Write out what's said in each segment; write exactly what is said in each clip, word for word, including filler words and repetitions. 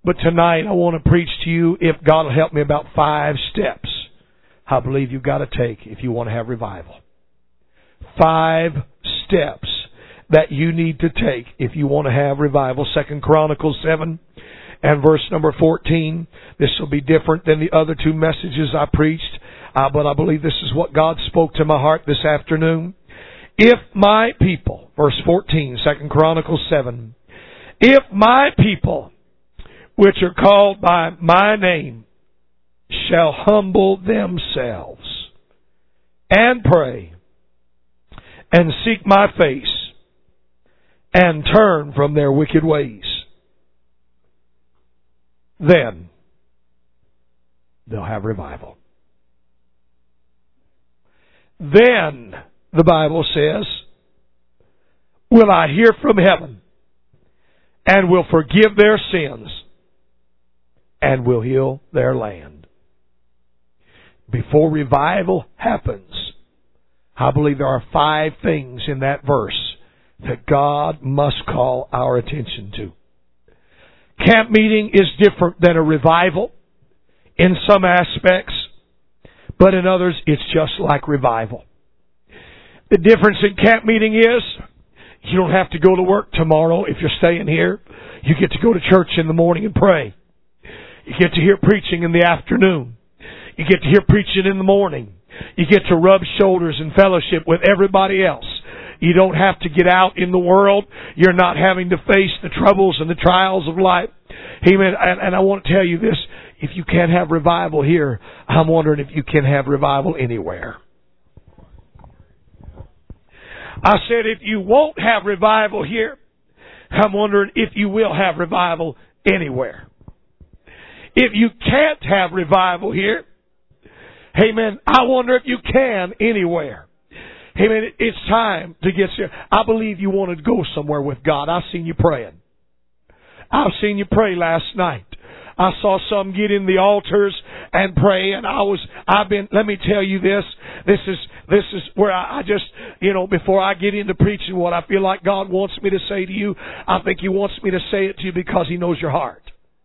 But tonight I want to preach to you, if God will help me, about five steps I believe you've got to take if you want to have revival. Five steps that you need to take if you want to have revival. Second Chronicles seven and verse number fourteen. This will be different than the other two messages I preached, uh, but I believe this is what God spoke to my heart this afternoon. If my people, verse fourteen, Second Chronicles seven, if my people, which are called by my name, shall humble themselves and pray and seek my face and turn from their wicked ways, then they'll have revival. Then, the Bible says, will I hear from heaven and will forgive their sins and will heal their land. Before revival happens, I believe there are five things in that verse that God must call our attention to. Camp meeting is different than a revival in some aspects, but in others it's just like revival. The difference in camp meeting is you don't have to go to work tomorrow if you're staying here. You get to go to church in the morning and pray. You get to hear preaching in the afternoon. You get to hear preaching in the morning. You get to rub shoulders and fellowship with everybody else. You don't have to get out in the world. You're not having to face the troubles and the trials of life. Amen. And, and I want to tell you this. If you can't have revival here, I'm wondering if you can have revival anywhere. I said if you won't have revival here, I'm wondering if you will have revival anywhere. If you can't have revival here, amen, I wonder if you can anywhere. Amen, it's time to get serious. I believe you want to go somewhere with God. I've seen you praying. I've seen you pray last night. I saw some get in the altars and pray, and I was, I've been, let me tell you this, this is, this is where I, I just, you know, before I get into preaching what I feel like God wants me to say to you, I think He wants me to say it to you because He knows your heart.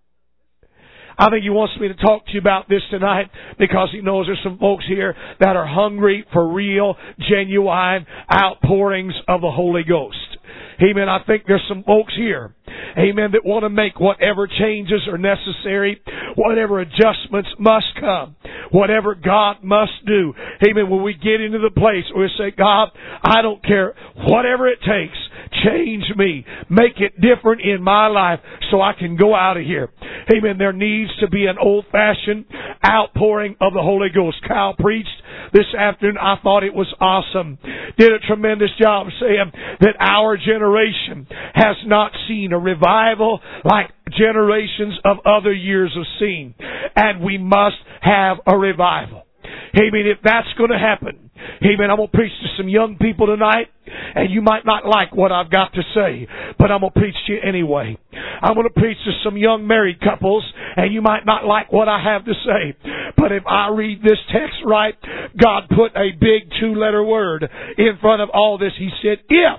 I think He wants me to talk to you about this tonight because He knows there's some folks here that are hungry for real, genuine outpourings of the Holy Ghost. Amen. I think there's some folks here, amen, that want to make whatever changes are necessary, whatever adjustments must come, whatever God must do. Amen. When we get into the place where we say, God, I don't care, whatever it takes, change me, make it different in my life so I can go out of here. Amen. There needs to be an old-fashioned outpouring of the Holy Ghost. Kyle preached this afternoon. I thought it was awesome. Did a tremendous job saying that our generation has not seen a revival like generations of other years have seen. And we must have a revival. Amen. If that's going to happen, amen, I'm going to preach to some young people tonight, and you might not like what I've got to say, but I'm going to preach to you anyway. I'm going to preach to some young married couples, and you might not like what I have to say, but if I read this text right, God put a big two-letter word in front of all this. He said, if,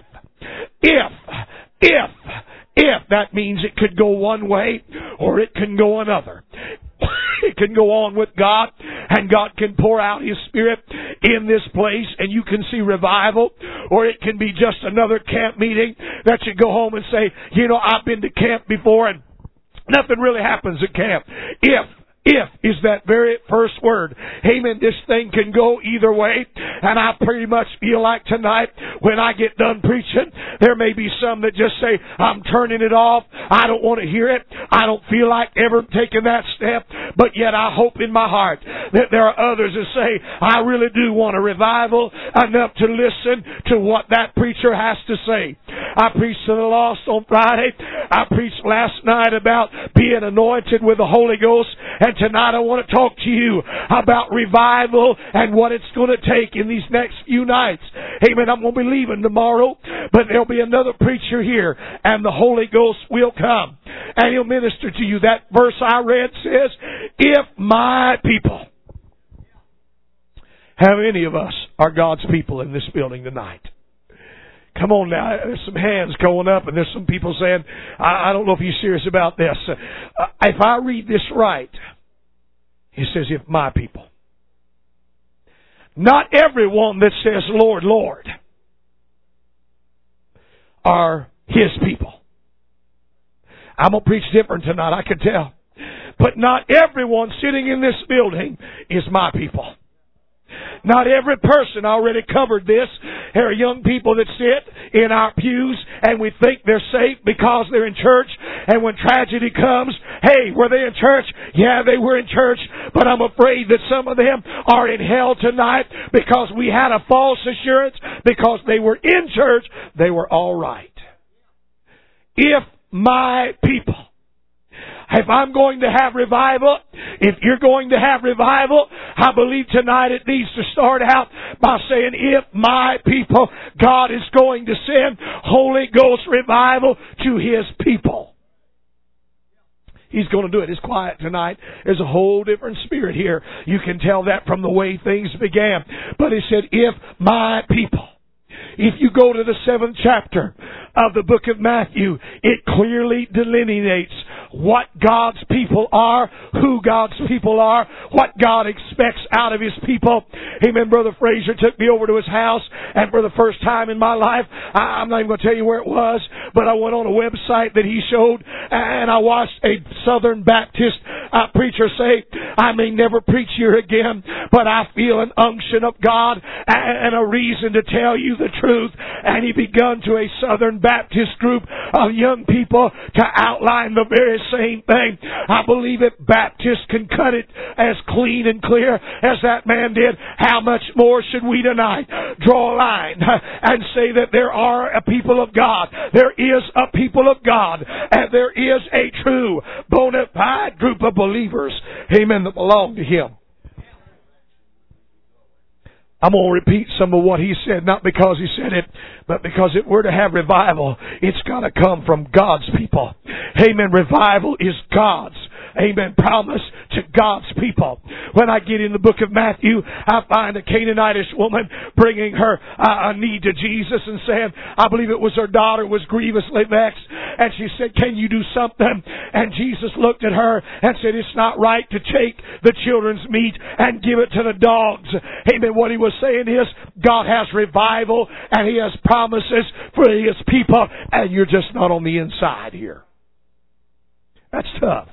if, if, if. That means it could go one way, or it can go another. It can go on with God, and God can pour out His Spirit in this place, and you can see revival, or it can be just another camp meeting that you go home and say, you know, I've been to camp before, and nothing really happens at camp. If If is that very first word. Amen. This thing can go either way. And I pretty much feel like tonight, when I get done preaching, there may be some that just say, I'm turning it off. I don't want to hear it. I don't feel like ever taking that step. But yet I hope in my heart that there are others that say, I really do want a revival enough to listen to what that preacher has to say. I preached to the lost on Friday. I preached last night about being anointed with the Holy Ghost. And tonight I want to talk to you about revival and what it's going to take in these next few nights. Amen. I'm going to be leaving tomorrow, but there'll be another preacher here, and the Holy Ghost will come, and He'll minister to you. That verse I read says, if my people, how many of us are God's people in this building tonight? Come on now. There's some hands going up, and there's some people saying, I, I don't know if he's serious about this. Uh, if I read this right, he says, if my people. Not everyone that says, Lord, Lord, are His people. I'm going to preach different tonight, I can tell. But not everyone sitting in this building is my people. Not every person, I already covered this. There are young people that sit in our pews and we think they're safe because they're in church. And when tragedy comes, hey, were they in church? Yeah, they were in church. But I'm afraid that some of them are in hell tonight because we had a false assurance because they were in church. They were all right. If my people, if I'm going to have revival, if you're going to have revival, I believe tonight it needs to start out by saying, if my people, God is going to send Holy Ghost revival to His people. He's going to do it. It's quiet tonight. There's a whole different spirit here. You can tell that from the way things began. But He said, if my people. If you go to the seventh chapter of the book of Matthew, it clearly delineates what God's people are, who God's people are, what God expects out of His people. Amen. Brother Frazier took me over to his house, and for the first time in my life, I'm not even going to tell you where it was, but I went on a website that he showed, and I watched a Southern Baptist uh, preacher say, I may never preach here again, but I feel an unction of God and a reason to tell you the truth. And he begun to a Southern Baptist group of young people to outline the very same thing. I believe if Baptists can cut it as clean and clear as that man did, how much more should we tonight draw a line and say that there are a people of God. There is a people of God, and there is a true bona fide group of believers, amen, that belong to Him. I'm going to repeat some of what he said, not because he said it, but because if we're to have revival, it's got to come from God's people. Amen. Revival is God's, amen, promise to God's people. When I get in the book of Matthew, I find a Canaanitish woman bringing her uh, a need to Jesus and saying, I believe it was her daughter was grievously vexed. And she said, can you do something? And Jesus looked at her and said, it's not right to take the children's meat and give it to the dogs. Amen. What he was saying is, God has revival and He has promises for His people, and you're just not on the inside here. That's tough.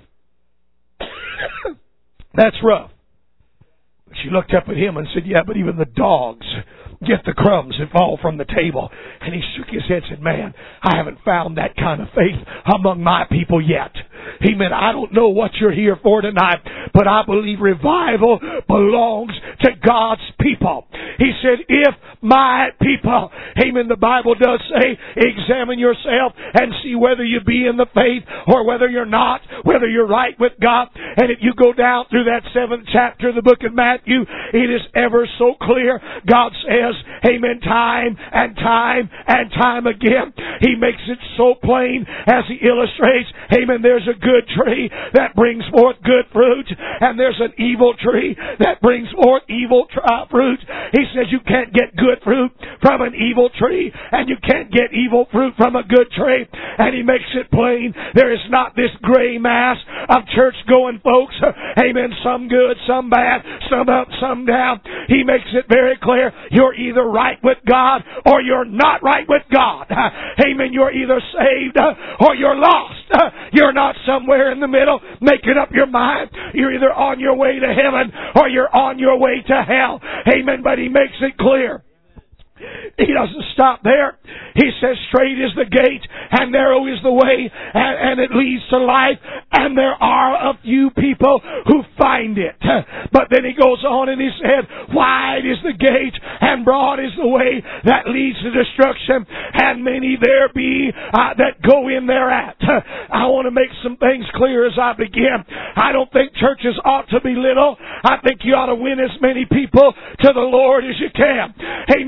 That's rough. She looked up at him and said, yeah, but even the dogs get the crumbs that fall from the table. And he shook his head and said, man, I haven't found that kind of faith among my people yet. Amen. I don't know what you're here for tonight, but I believe revival belongs to God's people. He said, if my people, amen, the Bible does say, examine yourself and see whether you be in the faith or whether you're not, whether you're right with God. And if you go down through that seventh chapter of the book of Matthew, it is ever so clear. God says, amen, time and time and time again. He makes it so plain as He illustrates, amen, there's a good tree that brings forth good fruit, and there's an evil tree that brings forth evil uh, fruit. He says you can't get good fruit from an evil tree, and you can't get evil fruit from a good tree. And He makes it plain. There is not this gray mass of church-going folks. Amen. Some good, some bad, some up, some down. He makes it very clear. You're either right with God or you're not right with God. Amen. You're either saved or you're lost. You're not somewhere in the middle making up your mind. You're either on your way to heaven or you're on your way to hell. Amen. But He makes it clear. He doesn't stop there. He says, straight is the gate and narrow is the way and, and it leads to life, and there are a few people who find it. But then He goes on and He said, wide is the gate and broad is the way that leads to destruction, and many there be uh, that go in thereat. I want to make some things clear as I begin. I don't think churches ought to be little. I think you ought to win as many people to the Lord as you can. Amen. But I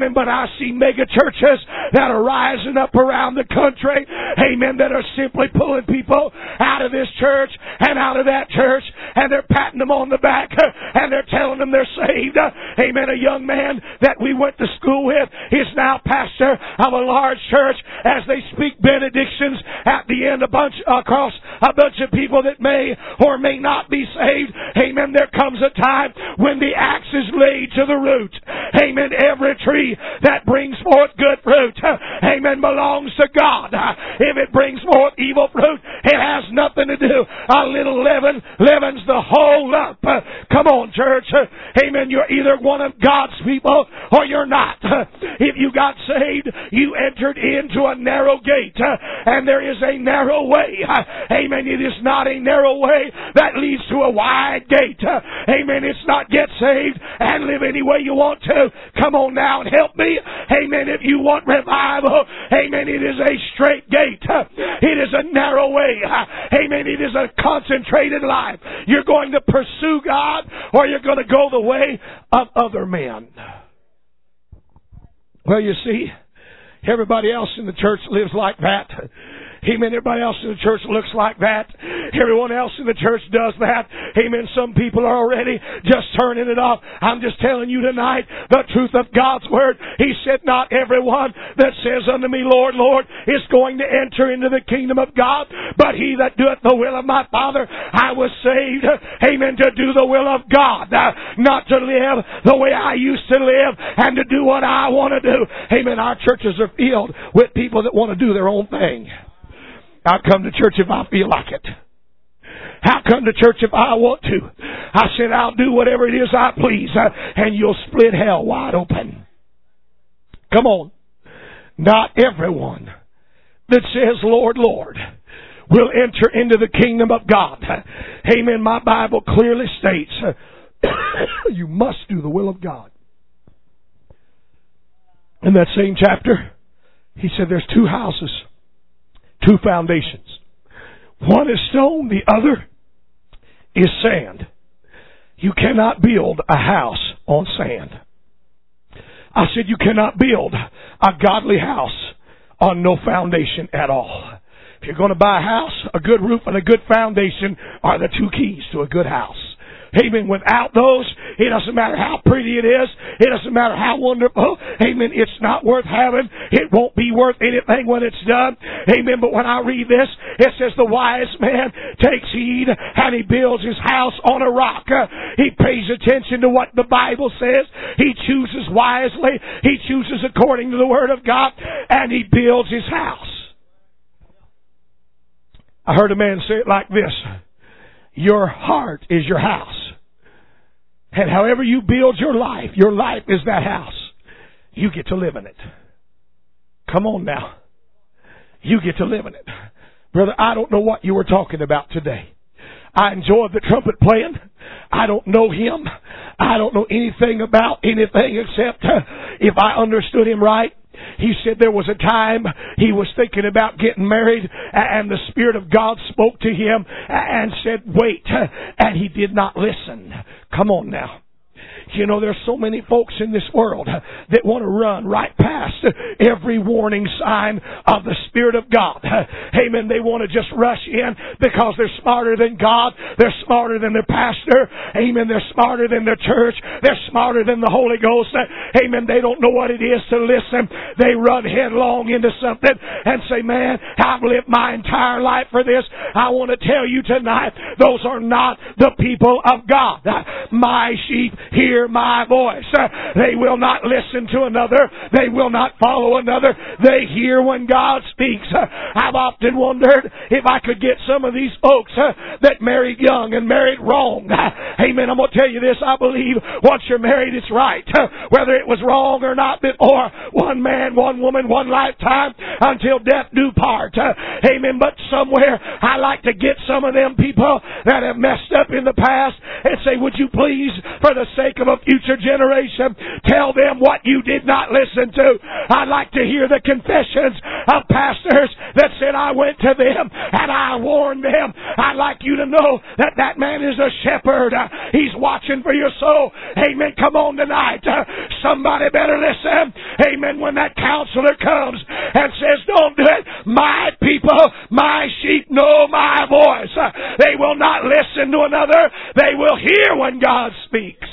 I see mega churches that are rising up around the country, amen, that are simply pulling people out of this church and out of that church, and they're patting them on the back, and they're telling them they're saved. Amen. A young man that we went to school with is now pastor of a large church as they speak benedictions at the end a bunch across a bunch of people that may or may not be saved. Amen. There comes a time when the axe is laid to the root. Amen. Every tree that brings forth good fruit, amen, belongs to God. If it brings forth evil fruit, it has nothing to do. A little leaven leavens the whole lump. Come on, church. Amen. You're either one of God's people or you're not. If you got saved, you entered into a narrow gate, and there is a narrow way. Amen. It is not a narrow way that leads to a wide gate. Amen. It's not get saved and live any way you want to. Come on now and help me. Amen. If you want revival, amen, it is a straight gate. It is a narrow way. Amen. It is a concentrated life. You're going to pursue God, or you're going to go the way of other men. Well, you see, everybody else in the church lives like that. Amen. Everybody else in the church looks like that. Everyone else in the church does that. Amen. Some people are already just turning it off. I'm just telling you tonight the truth of God's Word. He said, not everyone that says unto me, Lord, Lord, is going to enter into the kingdom of God, but he that doeth the will of my Father. I was saved, amen, to do the will of God, not to live the way I used to live and to do what I want to do. Amen. Our churches are filled with people that want to do their own thing. I'll come to church if I feel like it. I'll come to church if I want to. I said, I'll do whatever it is I please, uh, and you'll split hell wide open. Come on. Not everyone that says, Lord, Lord, will enter into the kingdom of God. Amen. My Bible clearly states, you must do the will of God. In that same chapter, he said there's two houses. Two foundations. One is stone, the other is sand. You cannot build a house on sand. I said you cannot build a godly house on no foundation at all. If you're going to buy a house, a good roof and a good foundation are the two keys to a good house. Amen. Without those, it doesn't matter how pretty it is. It doesn't matter how wonderful. Amen. It's not worth having. It won't be worth anything when it's done. Amen. But when I read this, it says the wise man takes heed and he builds his house on a rock. Uh, he pays attention to what the Bible says. He chooses wisely. He chooses according to the Word of God, and he builds his house. I heard a man say it like this. Your heart is your house. And however you build your life, your life is that house. You get to live in it. Come on now. You get to live in it. Brother, I don't know what you were talking about today. I enjoyed the trumpet playing. I don't know him. I don't know anything about anything except uh, if I understood him right. He said there was a time he was thinking about getting married, and the Spirit of God spoke to him and said, wait, and he did not listen. Come on now. You know, there's so many folks in this world that want to run right past every warning sign of the Spirit of God. Amen. They want to just rush in because they're smarter than God. They're smarter than their pastor. Amen. They're smarter than their church. They're smarter than the Holy Ghost. Amen. They don't know what it is to listen. They run headlong into something and say, man, I've lived my entire life for this. I want to tell you tonight, those are not the people of God. My sheep hear my voice. They will not listen to another. They will not follow another. They hear when God speaks. I've often wondered if I could get some of these folks that married young and married wrong. Amen. I'm going to tell you this. I believe once you're married, it's right. Whether it was wrong or not before, one man, one woman, one lifetime until death do part. Amen. But somewhere I like to get some of them people that have messed up in the past and say, would you please, for the sake sake of a future generation, tell them what you did not listen to. I'd like to hear the confessions of pastors that said, I went to them and I warned them. I'd like you to know that that man is a shepherd. Uh, he's watching for your soul. Amen. Come on tonight. Uh, somebody better listen. Amen. When that counselor comes and says, don't do it, my people, my sheep know my voice. Uh, they will not listen to another. They will hear when God speaks.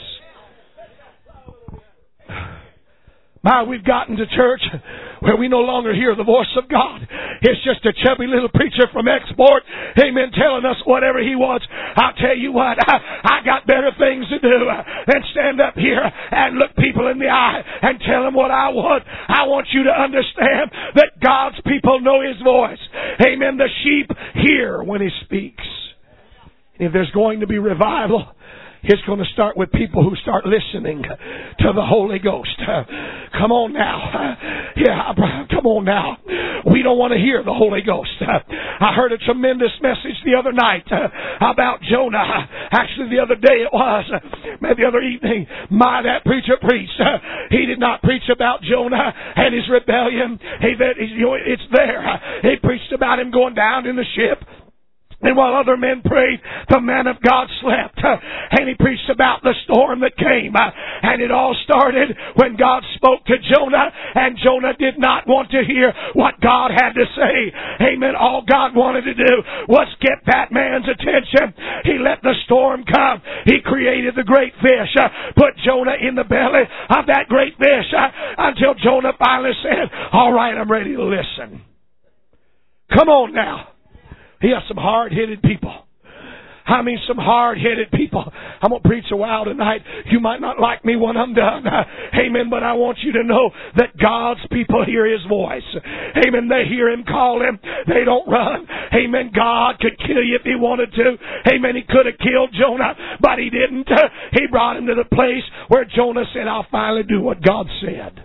My, we've gotten to church where we no longer hear the voice of God. It's just a chubby little preacher from Export, amen, telling us whatever he wants. I'll tell you what, I, I got better things to do than stand up here and look people in the eye and tell them what I want. I want you to understand that God's people know His voice. Amen. The sheep hear when He speaks. If there's going to be revival, it's going to start with people who start listening to the Holy Ghost. Uh, come on now. Uh, yeah, come on now. We don't want to hear the Holy Ghost. Uh, I heard a tremendous message the other night uh, about Jonah. Actually, the other day it was. Uh, maybe the other evening. My, that preacher preached. Uh, he did not preach about Jonah and his rebellion. He, that, you know, it's there. Uh, he preached about him going down in the ship. And while other men prayed, the man of God slept. Uh, and he preached about the storm that came. Uh, and it all started when God spoke to Jonah. And Jonah did not want to hear what God had to say. Amen. All God wanted to do was get that man's attention. He let the storm come. He created the great fish. Uh, put Jonah in the belly of that great fish. Uh, until Jonah finally said, all right, I'm ready to listen. Come on now. He has some hard-headed people. I mean, some hard-headed people. I'm going to preach a while tonight. You might not like me when I'm done. Amen. But I want you to know that God's people hear His voice. Amen. They hear Him call Him. They don't run. Amen. God could kill you if He wanted to. Amen. He could have killed Jonah, but He didn't. He brought him to the place where Jonah said, I'll finally do what God said.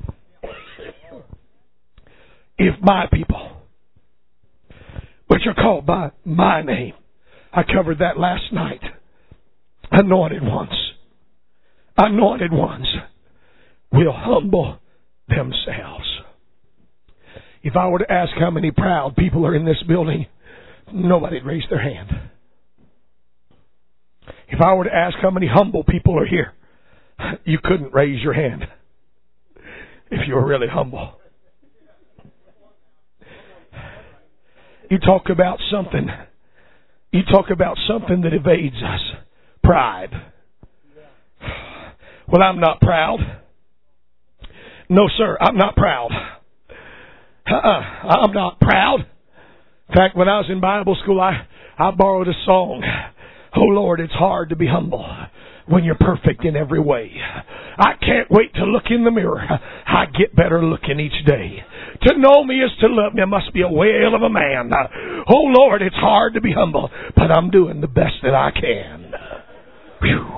If my people, which are called by my name. I covered that last night. Anointed ones. Anointed ones will humble themselves. If I were to ask how many proud people are in this building, nobody'd raise their hand. If I were to ask how many humble people are here, you couldn't raise your hand if you were really humble. You talk about something. You talk about something that evades us. Pride. Well, I'm not proud. No, sir, I'm not proud. Uh-uh, I'm not proud. In fact, when I was in Bible school, I, I borrowed a song. Oh, Lord, it's hard to be humble when you're perfect in every way. I can't wait to look in the mirror. I get better looking each day. To know me is to love me. I must be a whale of a man. Oh, Lord, it's hard to be humble, but I'm doing the best that I can. Whew.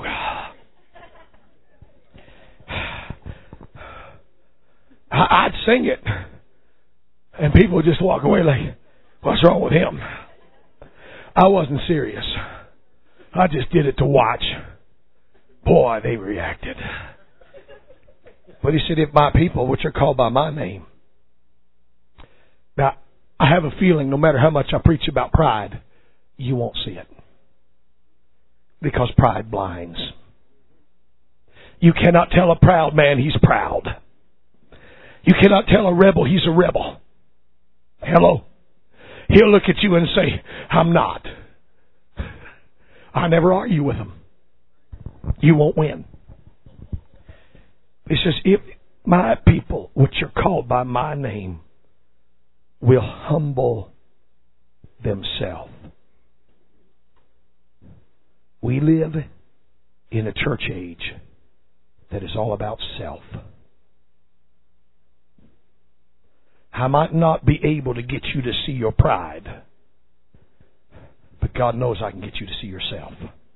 I'd sing it, and people would just walk away like, what's wrong with him? I wasn't serious. I just did it to watch. Boy, they reacted. But he said, if my people, which are called by my name. Now, I have a feeling no matter how much I preach about pride, you won't see it. Because pride blinds. You cannot tell a proud man he's proud. You cannot tell a rebel he's a rebel. Hello? He'll look at you and say, I'm not. I never argue with him. You won't win. He says, if my people, which are called by my name, will humble themselves. We live in a church age that is all about self. I might not be able to get you to see your pride, but God knows I can get you to see yourself.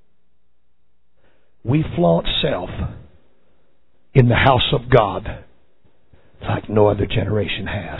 We flaunt self in the house of God like no other generation has.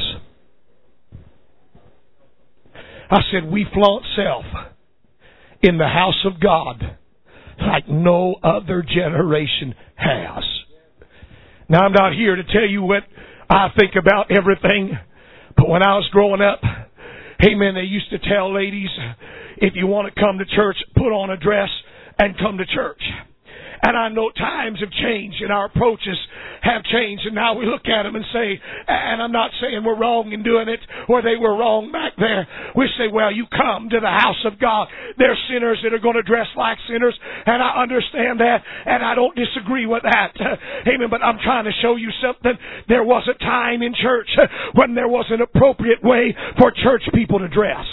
I said we flaunt self in the house of God like no other generation has. Now, I'm not here to tell you what I think about everything, but when I was growing up, amen, they used to tell ladies, if you want to come to church, put on a dress and come to church. And I know times have changed and our approaches have changed, and now we look at them and say, and I'm not saying we're wrong in doing it or they were wrong back there. We say, well, you come to the house of God. There's sinners that are going to dress like sinners, and I understand that, and I don't disagree with that. Amen. But I'm trying to show you something. There was a time in church when there was an appropriate way for church people to dress.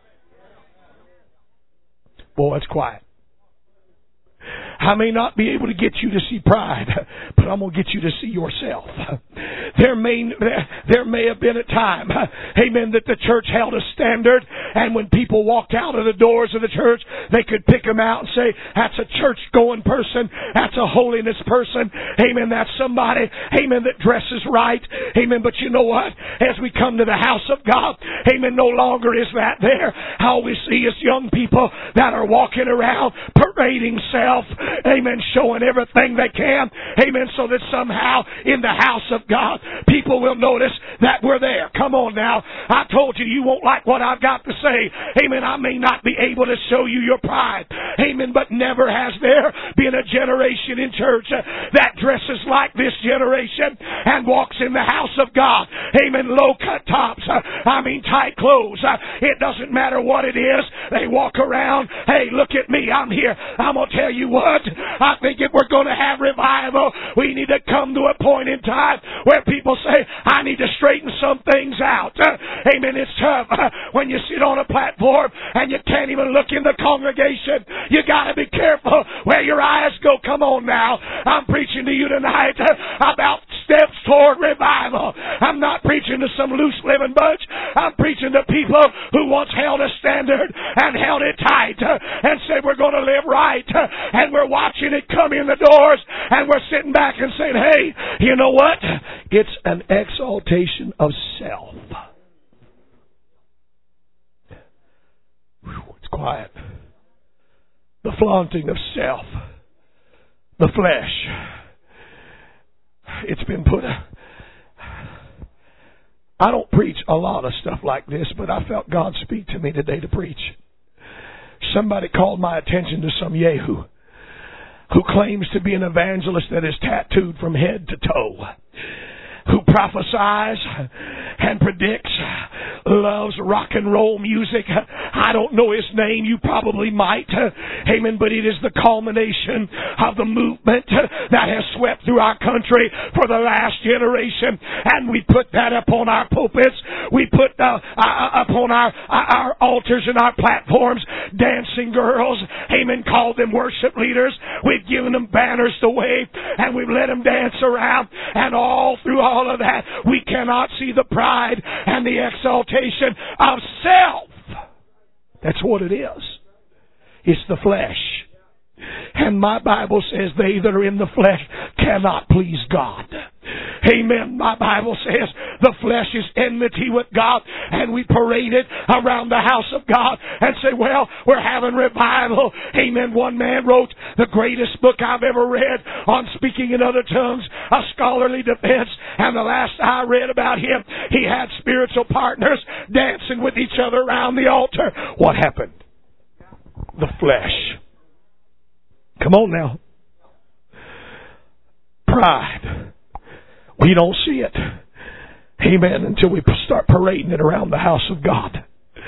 Boy, it's quiet. I may not be able to get you to see pride, but I'm going to get you to see yourself. There may, there may have been a time, amen, that the church held a standard, and when people walked out of the doors of the church, they could pick them out and say, that's a church-going person, that's a holiness person, amen, that's somebody, amen, that dresses right, amen, but you know what? As we come to the house of God, amen, no longer is that there. All we see is young people that are walking around parading self, amen, showing everything they can, amen, so that somehow in the house of God, people will notice that we're there. Come on now. I told you, you won't like what I've got to say. Amen. I may not be able to show you your pride. Amen. But never has there been a generation in church that dresses like this generation and walks in the house of God. Amen. Low cut tops. I mean tight clothes. It doesn't matter what it is. They walk around. Hey, look at me. I'm here. I'm going to tell you what. I think if we're going to have revival, we need to come to a point in time where people say, I need to straighten some things out. Uh, amen. It's tough uh, when you sit on a platform and you can't even look in the congregation. You got to be careful where your eyes go. Come on now. I'm preaching to you tonight uh, about steps toward revival. I'm not preaching to some loose living bunch. I'm preaching to people who once held a standard and held it tight uh, and said we're going to live right. Uh, and we're watching it come in the doors and we're sitting back and saying, hey, you know what? It's an exaltation of self. Whew, it's quiet. The flaunting of self. The flesh. It's been put... A, I don't preach a lot of stuff like this, but I felt God speak to me today to preach. Somebody called my attention to some Yehu who claims to be an evangelist that is tattooed from head to toe, who prophesies and predicts, loves rock and roll music. I don't know his name. You probably might. Amen. But it is the culmination of the movement that has swept through our country for the last generation. And we put that upon our pulpits. We put uh, uh, upon our, our altars and our platforms dancing girls. Amen. Called them worship leaders. We've given them banners to wave and we've let them dance around. And all through all All of that, we cannot see the pride and the exaltation of self. That's what it is. It's the flesh. And my Bible says they that are in the flesh cannot please God. Amen. My Bible says the flesh is enmity with God, and we parade it around the house of God and say, well, we're having revival. Amen. One man wrote the greatest book I've ever read on speaking in other tongues, a scholarly defense, and the last I read about him, he had spiritual partners dancing with each other around the altar. What happened? The flesh. Come on now. Pride. We don't see it. Amen. Until we start parading it around the house of God.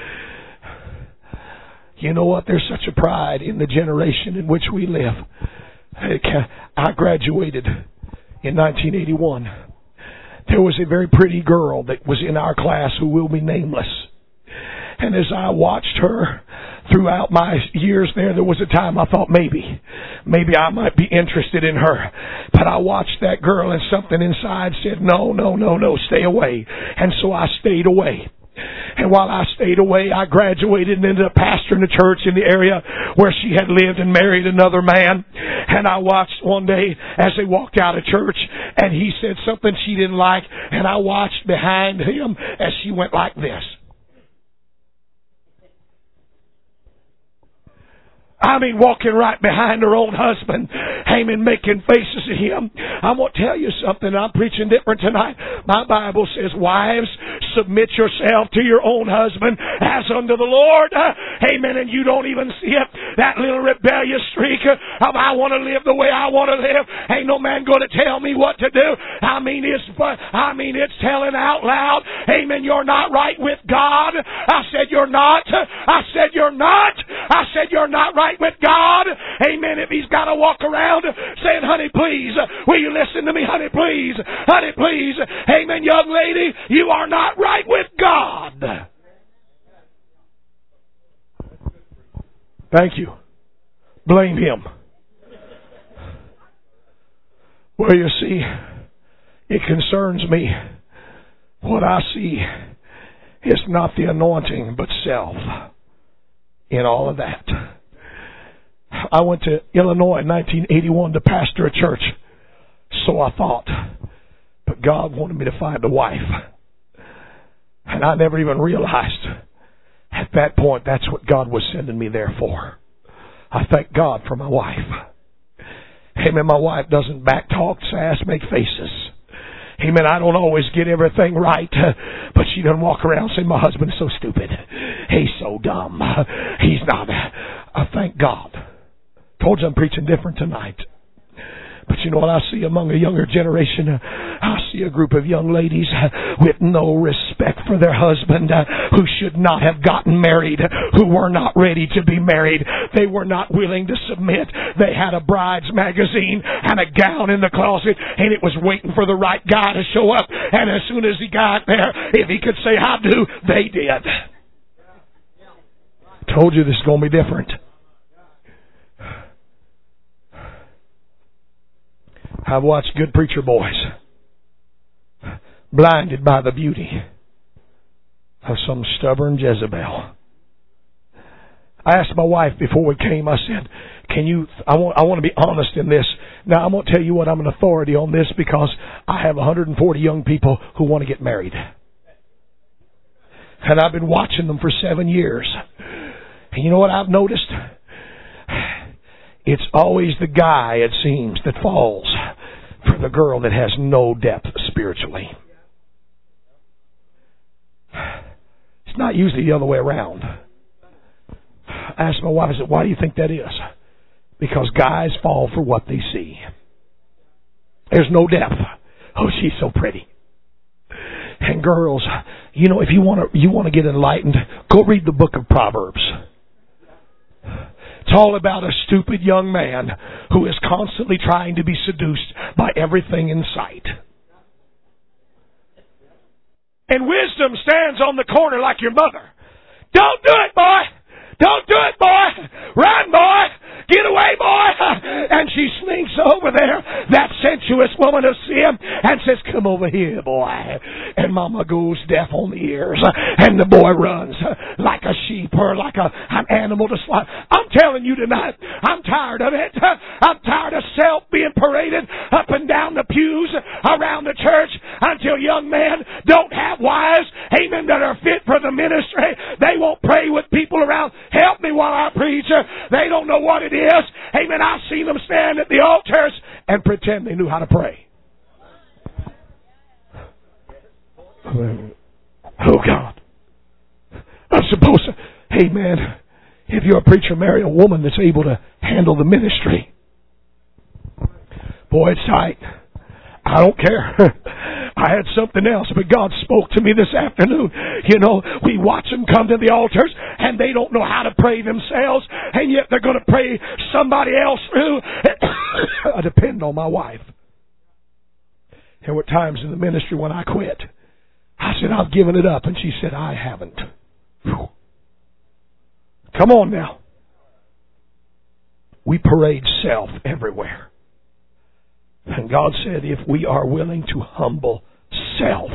You know what? There's such a pride in the generation in which we live. I graduated in nineteen eighty-one. There was a very pretty girl that was in our class who will be nameless. And as I watched her throughout my years there, there was a time I thought maybe, maybe I might be interested in her. But I watched that girl and something inside said, no, no, no, no, stay away. And so I stayed away. And while I stayed away, I graduated and ended up pastoring a church in the area where she had lived and married another man. And I watched one day as they walked out of church and he said something she didn't like. And I watched behind him as she went like this. I mean, walking right behind her own husband. Amen. Making faces at him. I'm going to tell you something. I'm preaching different tonight. My Bible says, wives, submit yourself to your own husband as unto the Lord. Amen. And you don't even see it. That little rebellious streak of I want to live the way I want to live. Ain't no man going to tell me what to do. I mean, it's, I mean, it's telling out loud. Amen. You're not right with God. I said you're not. I said you're not. I said you're not right with God. Amen. If he's got to walk around saying, honey, please, will you listen to me? Honey, please. Honey, please. Amen. Young lady, you are not right with God. Thank you. Blame him. Well, you see, it concerns me. What I see is not the anointing, but self in all of that. I went to Illinois in nineteen eighty-one to pastor a church. So I thought. But God wanted me to find a wife. And I never even realized at that point that's what God was sending me there for. I thank God for my wife. Amen. My wife doesn't back talk, sass, make faces. Amen. I don't always get everything right, but she doesn't walk around saying my husband is so stupid. He's so dumb. He's not. I thank God. Told you I'm preaching different tonight. But you know what I see among a younger generation? I see a group of young ladies with no respect for their husband, who should not have gotten married, who were not ready to be married. They were not willing to submit. They had a bride's magazine and a gown in the closet, and it was waiting for the right guy to show up. And as soon as he got there, if he could say, I do, they did. Told you this is going to be different. I've watched good preacher boys blinded by the beauty of some stubborn Jezebel. I asked my wife before we came, I said, can you, I want, I want to be honest in this. Now I'm going to tell you what, I'm an authority on this because I have one hundred forty young people who want to get married. And I've been watching them for seven years. And you know what I've noticed? It's always the guy, it seems, that falls for the girl that has no depth spiritually. It's not usually the other way around. I asked my wife, I said, why do you think that is? Because guys fall for what they see. There's no depth. Oh, she's so pretty. And girls, you know, if you want to, you want to get enlightened, go read the book of Proverbs. It's all about a stupid young man who is constantly trying to be seduced by everything in sight. And wisdom stands on the corner like your mother. Don't do it, boy! Don't do it, boy! Run, boy! Get away, boy! And she slinks over there, that sensuous woman of sin, and says, come over here, boy. And mama goes deaf on the ears, and the boy runs like a sheep or like a, an animal to slaughter. I'm telling you tonight, I'm tired of it. I'm tired of self being paraded up and down the pews around the church until young men don't have wives, amen, that are fit for the ministry. They won't pray with people around. Help me while I preach. They don't know what it is. Amen. I've seen them stand at the altars and pretend they knew how to pray. Oh God. I'm supposed to, hey man, if you're a preacher, marry a woman that's able to handle the ministry. Boy, it's tight. I don't care. I had something else, but God spoke to me this afternoon. You know, we watch them come to the altars, and they don't know how to pray themselves, and yet they're going to pray somebody else through. I depend on my wife. There were times in the ministry when I quit. I said, I've given it up, and she said, I haven't. Whew. Come on now. We parade self everywhere. And God said, if we are willing to humble self,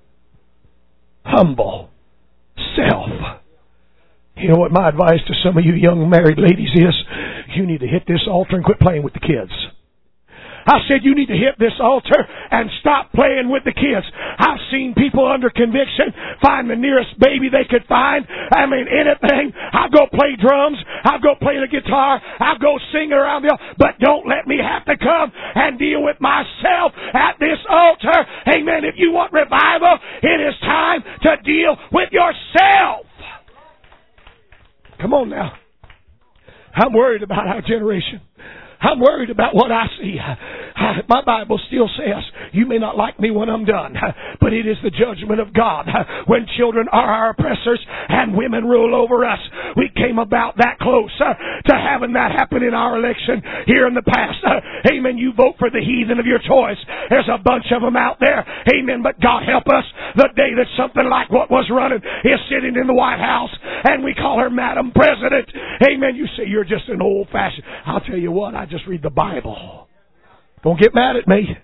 humble self. You know what my advice to some of you young married ladies is? You need to hit this altar and quit playing with the kids. I said, you need to hit this altar and stop playing with the kids. I've seen people under conviction find the nearest baby they could find. I mean, anything. I'll go play drums. I'll go play the guitar. I'll go sing around the altar. But don't let me have to come and deal with myself at this altar. Amen. If you want revival, it is time to deal with yourself. Come on now. I'm worried about our generation. I'm worried about what I see. My Bible still says, you may not like me when I'm done, but it is the judgment of God when children are our oppressors and women rule over us. We came about that close to having that happen in our election here in the past. Amen. You vote for the heathen of your choice. There's a bunch of them out there. Amen. But God help us the day that something like what was running is sitting in the White House and we call her Madam President. Amen. You say you're just an old fashioned. I'll tell you what, I just read the Bible. Don't get mad at me.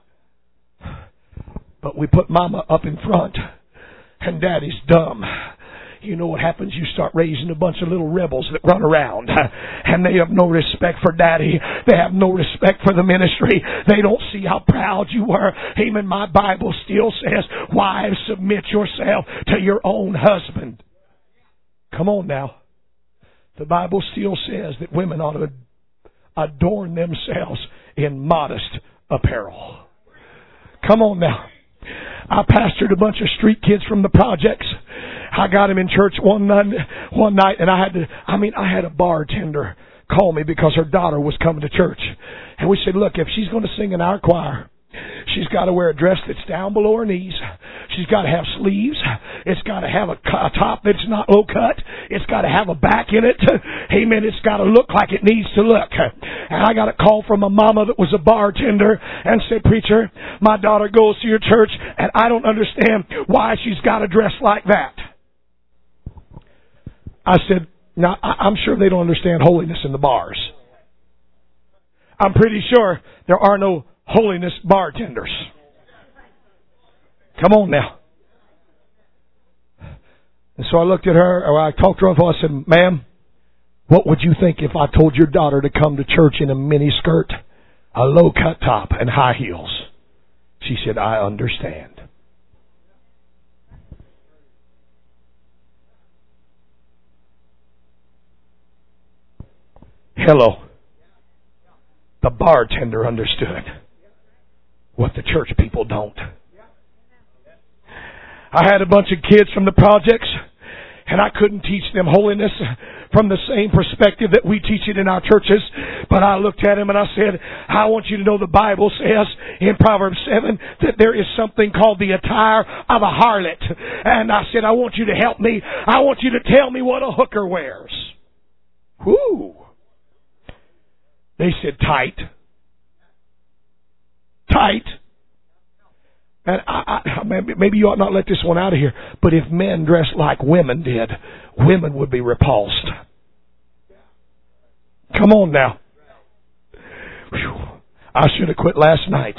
But we put Mama up in front and Daddy's dumb. You know what happens? You start raising a bunch of little rebels that run around and they have no respect for Daddy. They have no respect for the ministry. They don't see how proud you were. Amen. My Bible still says, wives, submit yourself to your own husband. Come on now. The Bible still says that women ought to adorn themselves in modest apparel. Come on now. I pastored a bunch of street kids from the projects. I got them in church one night, one night, and I had to, I mean, I had a bartender call me because her daughter was coming to church. And we said, look, if she's going to sing in our choir, she's got to wear a dress that's down below her knees. She's got to have sleeves. It's got to have a, a top that's not low cut. It's got to have a back in it. Amen. It's got to look like it needs to look. And I got a call from a mama that was a bartender and said, preacher, my daughter goes to your church and I don't understand why she's got to dress like that. I said, now, I'm sure they don't understand holiness in the bars. I'm pretty sure there are no holiness bartenders. Come on now. And so I looked at her, or I talked to her, and I said, ma'am, what would you think if I told your daughter to come to church in a mini skirt, a low cut top, and high heels? She said, I understand. Hello. The bartender understood what the church people don't. I had a bunch of kids from the projects, and I couldn't teach them holiness from the same perspective that we teach it in our churches. But I looked at them and I said, I want you to know the Bible says in Proverbs seven that there is something called the attire of a harlot. And I said, I want you to help me. I want you to tell me what a hooker wears. Whoo! They said tight. Tight. And I, I, maybe you ought not let this one out of here, but if men dressed like women did, women would be repulsed. Come on now. Whew. I should have quit last night.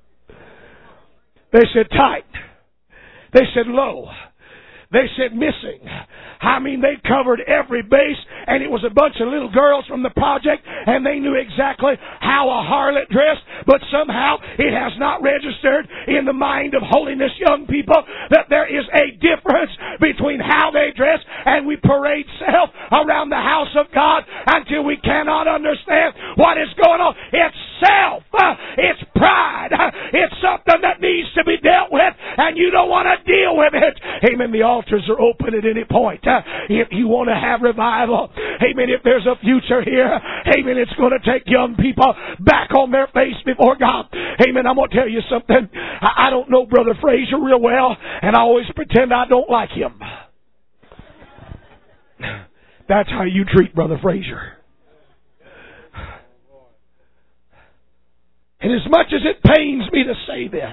They said tight. They said low. They said missing. I mean, they covered every base, and it was a bunch of little girls from the project, and they knew exactly how a harlot dressed, but somehow it has not registered in the mind of holiness young people that there is a difference between how they dress, and we parade self around the house of God until we cannot understand what is going on. It's self. Uh, it's pride. Uh, it's something that needs to be dealt with, and you don't want to deal with it. Amen. The altars are open at any point. Uh, if you want to have revival, amen, if there's a future here, amen, it's going to take young people back on their face before God. Amen. I'm going to tell you something. I, I don't know Brother Frazier real well, and I always pretend I don't like him. That's how you treat Brother Frazier. And as much as it pains me to say this,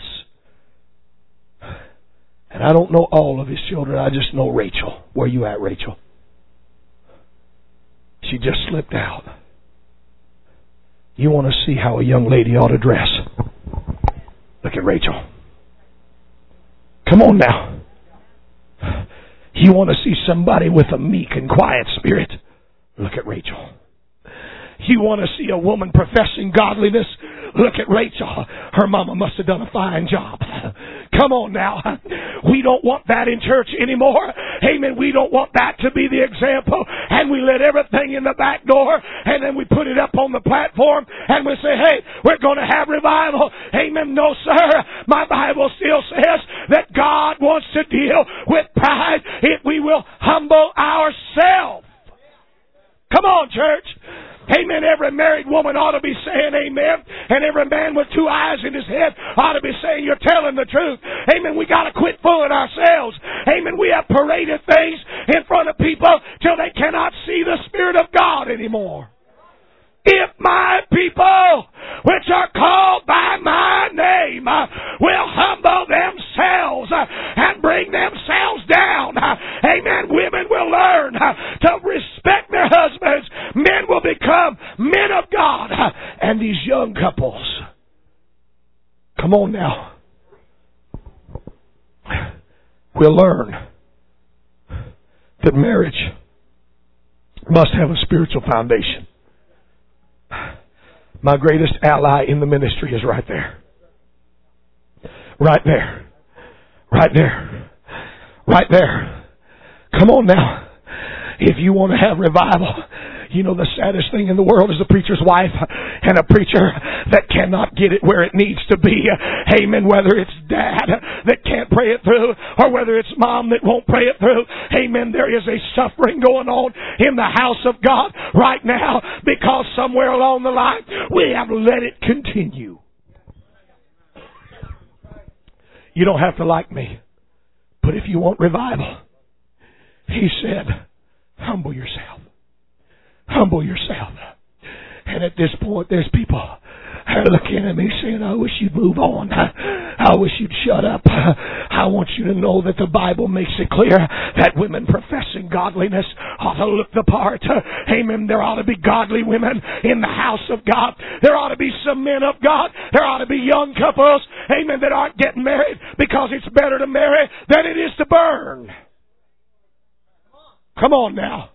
and I don't know all of his children, I just know Rachel. Where you at, Rachel? She just slipped out. You want to see how a young lady ought to dress? Look at Rachel. Come on now. You want to see somebody with a meek and quiet spirit? Look at Rachel. You want to see a woman professing godliness? look at Rachel. Her mama must have done a fine job. Come on now. We don't want that in church anymore. Amen. We don't want that to be the example. And we let everything in the back door and then we put it up on the platform and we say, hey, we're going to have revival. Amen. No, sir. My Bible still says that God wants to deal with pride if we will humble ourselves. Come on, church. Amen. Every married woman ought to be saying amen. And every man with two eyes in his head ought to be saying you're telling the truth. Amen. We got to quit fooling ourselves. Amen. We have paraded things in front of people till they cannot see the Spirit of God anymore. If my people, which are called by my name, will humble themselves and bring themselves down, amen, women will learn to respect their husbands. Men will become men of God. And these young couples, come on now, will learn that marriage must have a spiritual foundation. My greatest ally in the ministry is right there. Right there. Right there. Right there. Come on now. If you want to have revival, you know the saddest thing in the world is a preacher's wife and a preacher that cannot get it where it needs to be. Amen. Whether it's dad that can't pray it through or whether it's mom that won't pray it through. Amen. There is a suffering going on in the house of God right now because somewhere along the line we have let it continue. You don't have to like me, but if you want revival, he said, humble yourself. Humble yourself. And at this point, there's people looking at me saying, I wish you'd move on. I wish you'd shut up. I want you to know that the Bible makes it clear that women professing godliness ought to look the part. Amen. There ought to be godly women in the house of God. There ought to be some men of God. There ought to be young couples, amen, that aren't getting married because it's better to marry than it is to burn. Come on now.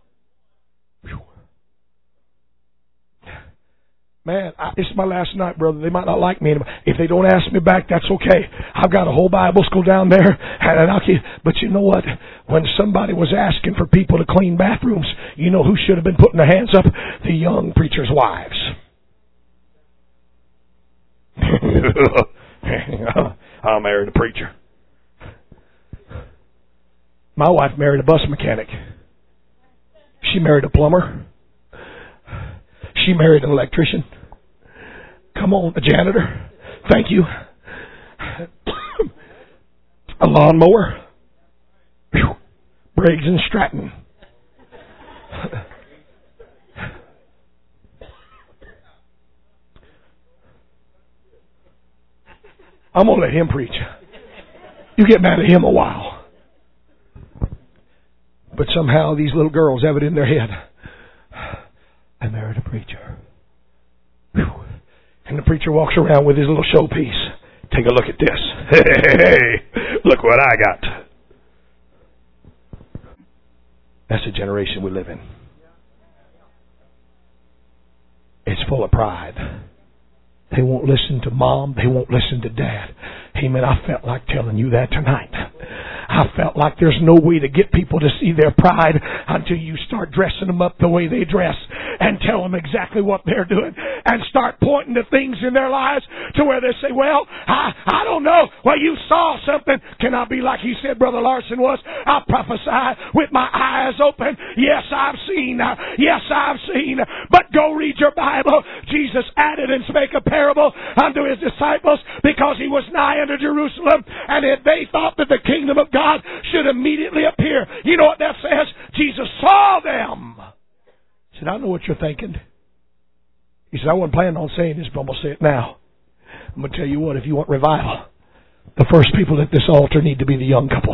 Man, I, it's my last night, brother. They might not like me anymore. If they don't ask me back, that's okay. I've got a whole Bible school down there, and I'll keep. But you know what? When somebody was asking for people to clean bathrooms, you know who should have been putting their hands up? The young preachers' wives. I married a preacher. My wife married a bus mechanic. She married a plumber. She married an electrician. Come on, a janitor. Thank you. A lawnmower. Whew. Briggs and Stratton. I'm going to let him preach. You get mad at him a while. But somehow these little girls have it in their head. I married a preacher. Whew. And the preacher walks around with his little showpiece. Take a look at this. Hey, hey, hey, look what I got. That's the generation we live in. It's full of pride. They won't listen to mom. They won't listen to dad. Amen. I felt like telling you that tonight. I felt like there's no way to get people to see their pride until you start dressing them up the way they dress and tell them exactly what they're doing and start pointing to things in their lives to where they say, well, I, I don't know. Well, you saw something. Can I be like he said Brother Larson was? I prophesy with my eyes open. Yes, I've seen. Yes, I've seen. But go read your Bible. Jesus added and spake a parable unto his disciples because he was nigh unto Jerusalem, and if they thought that the kingdom of God should immediately appear. You know what that says? Jesus saw them. He said, I know what you're thinking. He said, I wasn't planning on saying this, but I'm going to say it now. I'm going to tell you what, if you want revival, the first people at this altar need to be the young couples.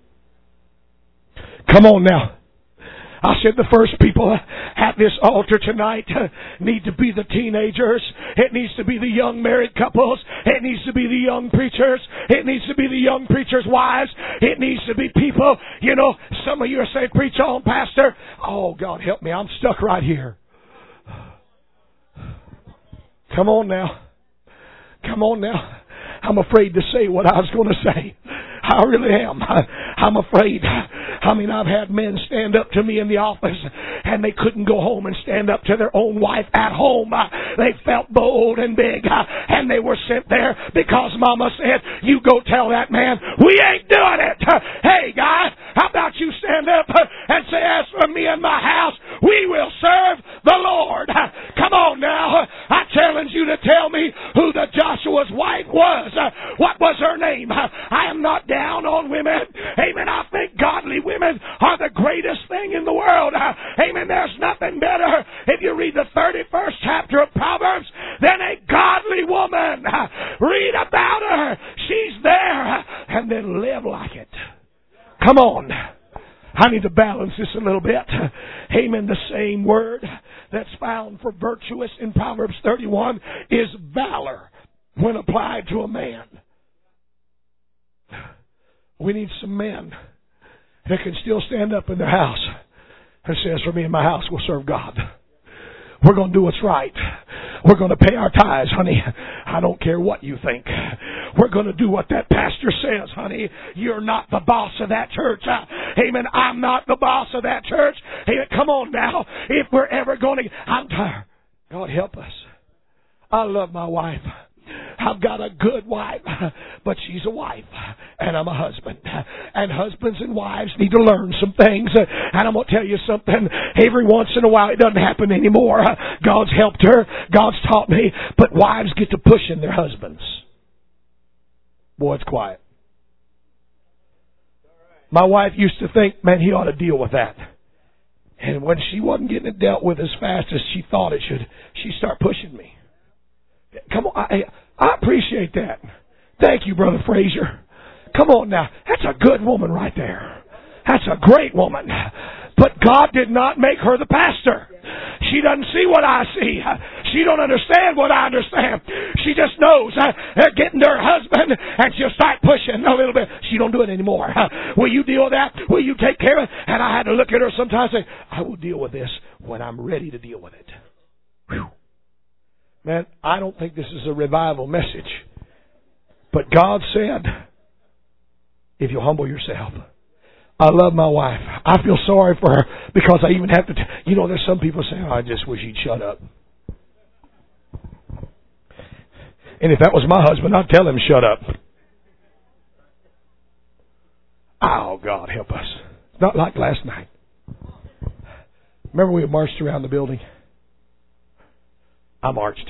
Come on now. I said the first people at this altar tonight need to be the teenagers. It needs to be the young married couples. It needs to be the young preachers. It needs to be the young preachers' wives. It needs to be people, you know, some of you are saying, preach on, Pastor. Oh, God help me, I'm stuck right here. Come on now. Come on now. I'm afraid to say what I was going to say. I really am. I'm afraid. I mean, I've had men stand up to me in the office and they couldn't go home and stand up to their own wife at home. They felt bold and big and they were sent there because Mama said, you go tell that man, we ain't doing it. Hey, guy, how about you stand up and say, as for me and my house, we will serve the Lord. Come on now. I challenge you to tell me who the Joshua's wife was. What was her name? I am not down on women. Amen. I think godly women are the greatest thing in the world. Amen. There's nothing better if you read the thirty-first chapter of Proverbs than a godly woman. Read about her. She's there. And then live like it. Come on. I need to balance this a little bit. Amen. The same word that's found for virtuous in Proverbs thirty-one is valor when applied to a man. We need some men that can still stand up in their house and says, for me and my house, we'll serve God. We're going to do what's right. We're going to pay our tithes, honey. I don't care what you think. We're going to do what that pastor says, honey. You're not the boss of that church. Amen. I'm not the boss of that church. Amen. Come on now. If we're ever going to... I'm tired. God help us. I love my wife. I've got a good wife, but she's a wife, and I'm a husband. And husbands and wives need to learn some things. And I'm going to tell you something. Every once in a while, it doesn't happen anymore. God's helped her. God's taught me. But wives get to pushing their husbands. Boy, it's quiet. My wife used to think, man, he ought to deal with that. And when she wasn't getting it dealt with as fast as she thought it should, she'd start pushing me. Come on, I, I appreciate that. Thank you, Brother Frazier. Come on now. That's a good woman right there. That's a great woman. But God did not make her the pastor. She doesn't see what I see. She don't understand what I understand. She just knows they're getting to her husband and she'll start pushing a little bit. She don't do it anymore. Will you deal with that? Will you take care of it? And I had to look at her sometimes and say, I will deal with this when I'm ready to deal with it. Whew. Man, I don't think this is a revival message. But God said, if you humble yourself. I love my wife. I feel sorry for her because I even have to, t- you know, there's some people saying, oh, I just wish he'd shut up. And if that was my husband, I'd tell him, shut up. Oh, God, help us. It's not like last night. Remember we marched around the building? I marched.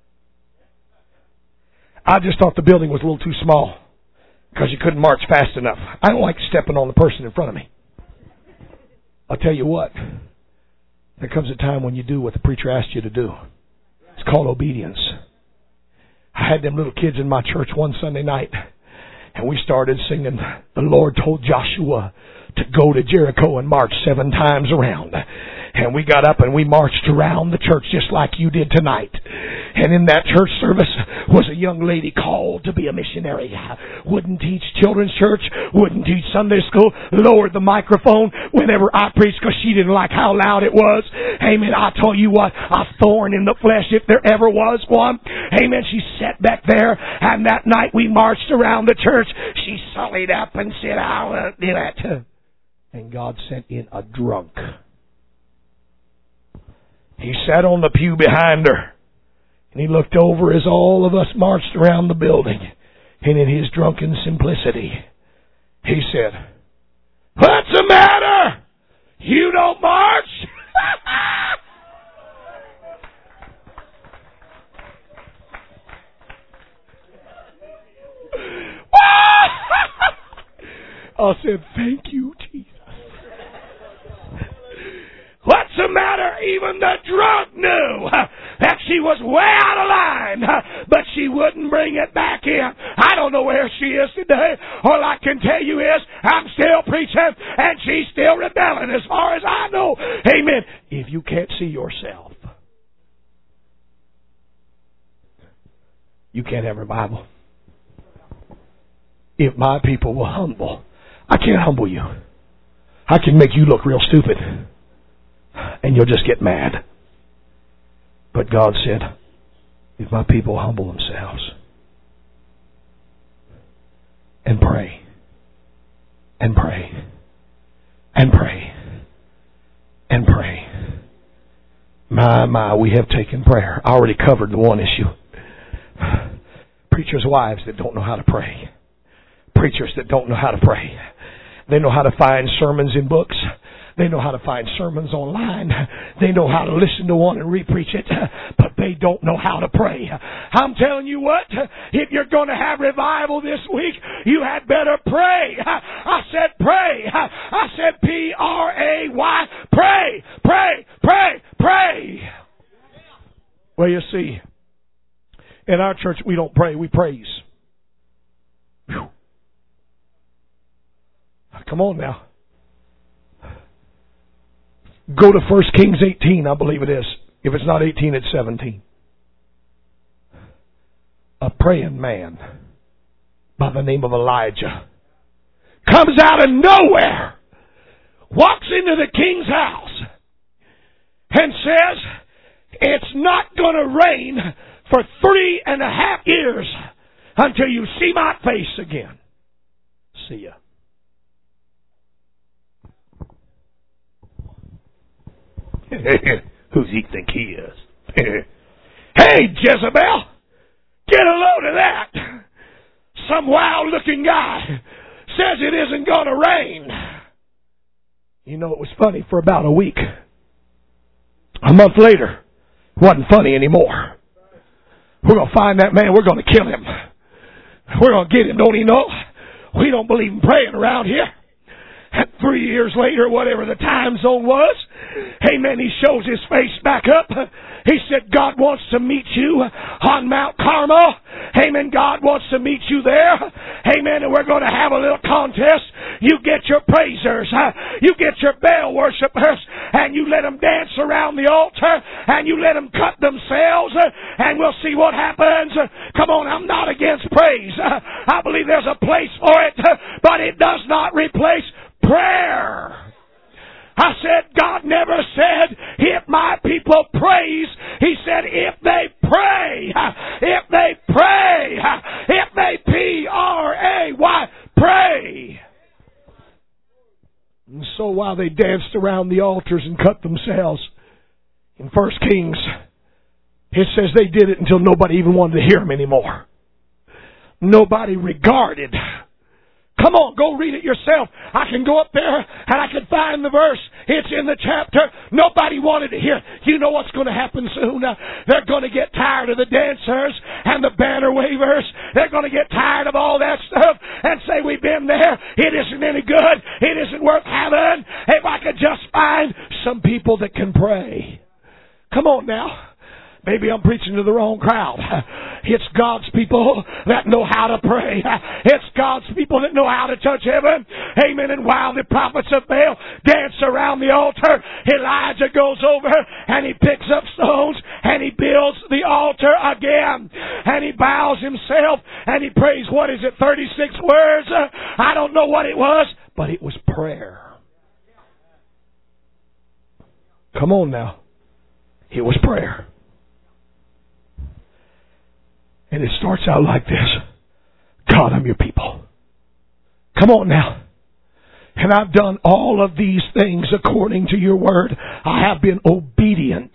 I just thought the building was a little too small because you couldn't march fast enough. I don't like stepping on the person in front of me. I'll tell you what. There comes a time when you do what the preacher asked you to do. It's called obedience. I had them little kids in my church one Sunday night, and we started singing, the Lord told Joshua to go to Jericho and march seven times around. And we got up and we marched around the church just like you did tonight. And in that church service was a young lady called to be a missionary. Wouldn't teach children's church, wouldn't teach Sunday school, lowered the microphone whenever I preached because she didn't like how loud it was. Amen. I tell you what, a thorn in the flesh if there ever was one. Amen. She sat back there and that night we marched around the church. She sullied up and said, I won't do it. And God sent in a drunk. He sat on the pew behind her. And he looked over as all of us marched around the building. And in his drunken simplicity, he said, what's the matter? You don't march? I said, thank you, Jesus. What's the matter? Even the drunk knew that she was way out of line, but she wouldn't bring it back in. I don't know where she is today. All I can tell you is I'm still preaching and she's still rebelling as far as I know. Amen. If you can't see yourself, you can't have revival. If my people will humble, I can't humble you. I can make you look real stupid. And you'll just get mad. But God said, if my people humble themselves, and pray and pray and pray and pray. My, my, we have taken prayer. I already covered the one issue. Preachers' wives that don't know how to pray. Preachers that don't know how to pray. They know how to find sermons in books. They know how to find sermons online. They know how to listen to one and re-preach it, but they don't know how to pray. I'm telling you what, if you're going to have revival this week, you had better pray. I said pray. I said P R A Y. Pray, pray, pray, pray. Well, you see, in our church we don't pray, we praise. Whew. Come on now. Go to First Kings eighteen, I believe it is. If it's not eighteen, it's seventeen. A praying man by the name of Elijah comes out of nowhere, walks into the king's house, and says, it's not going to rain for three and a half years until you see my face again. See ya. Who's he think he is? Hey, Jezebel, get a load of that. Some wild-looking guy says it isn't going to rain. You know, it was funny for about a week. A month later, it wasn't funny anymore. We're going to find that man. We're going to kill him. We're going to get him. Don't he know? We don't believe in praying around here. And three years later, whatever the time zone was, amen, he shows his face back up. He said, God wants to meet you on Mount Carmel. Amen, God wants to meet you there. Amen, and we're going to have a little contest. You get your praisers, you get your Baal worshipers, and you let them dance around the altar, and you let them cut themselves, and we'll see what happens. Come on, I'm not against praise. I believe there's a place for it, but it does not replace prayer. I said, God never said, if my people praise. He said, if they pray. If they pray. If they P R A Y, pray. And so while they danced around the altars and cut themselves, in First Kings, it says they did it until nobody even wanted to hear them anymore. Nobody regarded. Come on, go read it yourself. I can go up there and I can find the verse. It's in the chapter. Nobody wanted to hear. You know what's going to happen soon? Uh, they're going to get tired of the dancers and the banner wavers. They're going to get tired of all that stuff and say, we've been there. It isn't any good. It isn't worth having. If I could just find some people that can pray. Come on now. Maybe I'm preaching to the wrong crowd. It's God's people that know how to pray. It's God's people that know how to touch heaven. Amen. And while the prophets of Baal dance around the altar, Elijah goes over and he picks up stones and he builds the altar again. And he bows himself and he prays, what is it, thirty-six words? I don't know what it was, but it was prayer. Come on now. It was prayer. And it starts out like this. God, I'm your people. Come on now. And I've done all of these things according to your word. I have been obedient.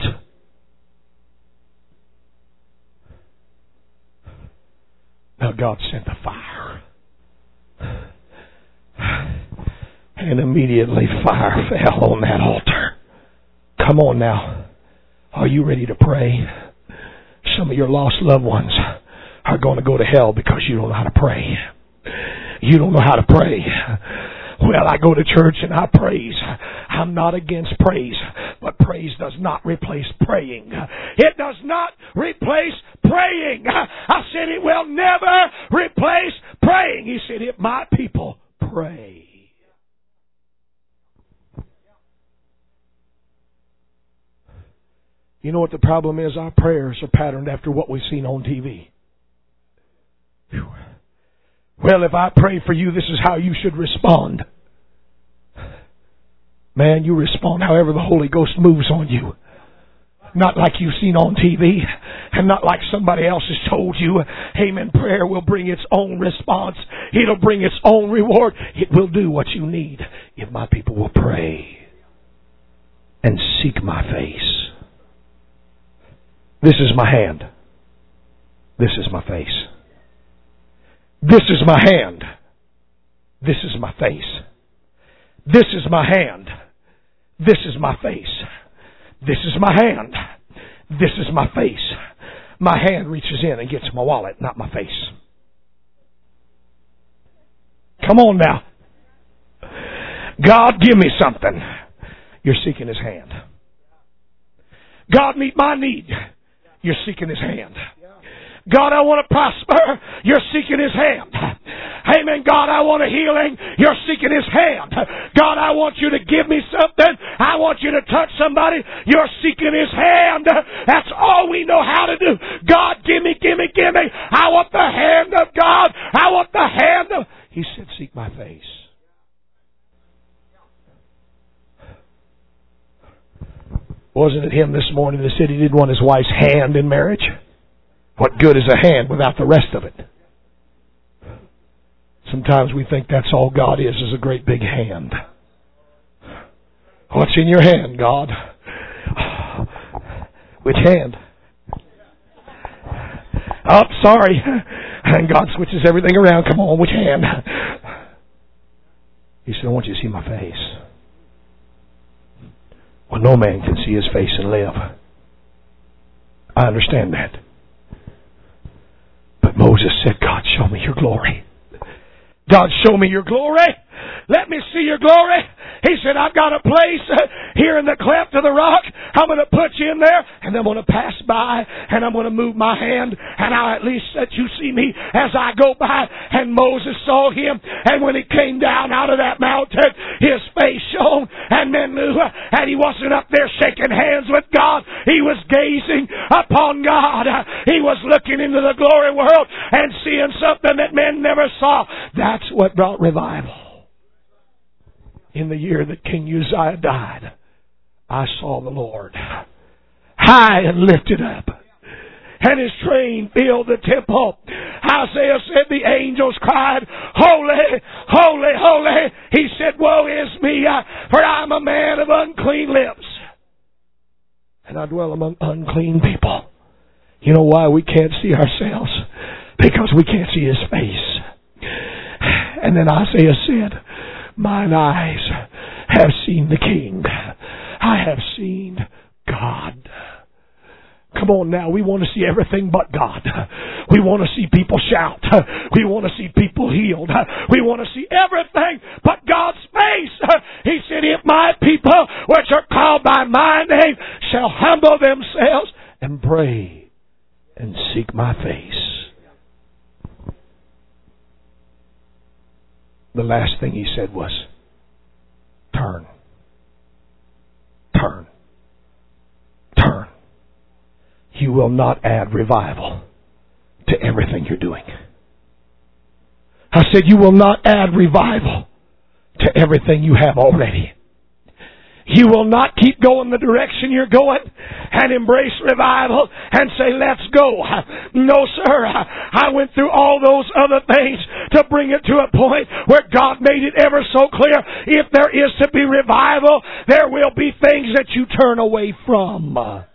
Now God sent the fire. And immediately fire fell on that altar. Come on now. Are you ready to pray? Some of your lost loved ones are going to go to hell because you don't know how to pray. You don't know how to pray. Well, I go to church and I praise. I'm not against praise, but praise does not replace praying. It does not replace praying. I said it will never replace praying. He said, if my people pray. You know what the problem is? Our prayers are patterned after what we've seen on T V. Whew. Well, if I pray for you, this is how you should respond. Man, you respond however the Holy Ghost moves on you. Not like you've seen on T V. And not like somebody else has told you. Amen. Prayer will bring its own response. It'll bring its own reward. It will do what you need if my people will pray and seek my face. This is my hand. This is my face. This is my hand. This is my face. This is my hand. This is my face. This is my hand. This is my face. My hand reaches in and gets my wallet, not my face. Come on now. God, give me something. You're seeking His hand. God, meet my need. You're seeking His hand. God, I want to prosper. You're seeking His hand. Amen. God, I want a healing. You're seeking His hand. God, I want you to give me something. I want you to touch somebody. You're seeking His hand. That's all we know how to do. God, give me, give me, give me. I want the hand of God. I want the hand of... He said, seek my face. Wasn't it him this morning that said he didn't want his wife's hand in marriage? What good is a hand without the rest of it? Sometimes we think that's all God is, is a great big hand. What's in your hand, God? Which hand? Oh, sorry. And God switches everything around. Come on, which hand? He said, I want you to see my face. Well, no man can see His face and live. I understand that. But Moses said, God, show me your glory. God, show me your glory. Let me see your glory. He said, I've got a place here in the cleft of the rock. I'm going to put you in there, and I'm going to pass by, and I'm going to move my hand, and I'll at least let you see me as I go by. And Moses saw him, and when he came down out of that mountain, his face shone, and men knew, and he wasn't up there shaking hands with God. He was gazing upon God. He was looking into the glory world and seeing something that men never saw. That's what brought revival. In the year that King Uzziah died, I saw the Lord high and lifted up, and His train filled the temple. Isaiah said the angels cried, Holy, holy, holy. He said, Woe is me, for I'm a man of unclean lips, and I dwell among unclean people. You know why we can't see ourselves? Because we can't see His face. And then Isaiah said, Mine eyes have seen the King. I have seen God. Come on now, we want to see everything but God. We want to see people shout. We want to see people healed. We want to see everything but God's face. He said, if my people, which are called by my name, shall humble themselves and pray and seek my face. The last thing He said was, turn. Turn. Turn. You will not add revival to everything you're doing. I said you will not add revival to everything you have already. You will not keep going the direction you're going and embrace revival and say, let's go. No, sir. I went through all those other things to bring it to a point where God made it ever so clear. If there is to be revival, there will be things that you turn away from.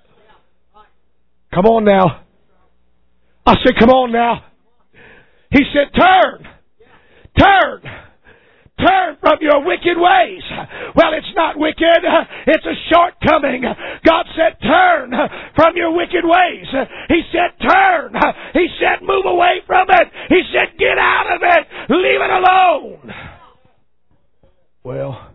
Come on now. I said, come on now. He said, turn. Turn. Turn from your wicked ways. Well, it's not wicked. It's a shortcoming. God said, turn from your wicked ways. He said, turn. He said, move away from it. He said, get out of it. Leave it alone. Well,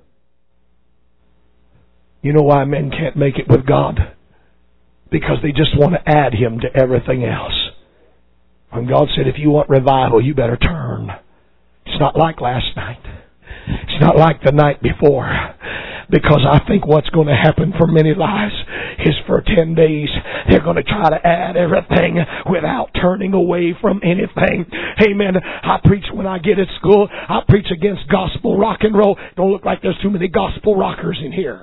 you know why men can't make it with God? Because they just want to add Him to everything else. When God said, if you want revival, you better turn. It's not like last night. It's not like the night before. Because I think what's going to happen for many lives is for ten days they're going to try to add everything without turning away from anything. Amen. I preach when I get at school. I preach against gospel rock and roll. Don't look like there's too many gospel rockers in here.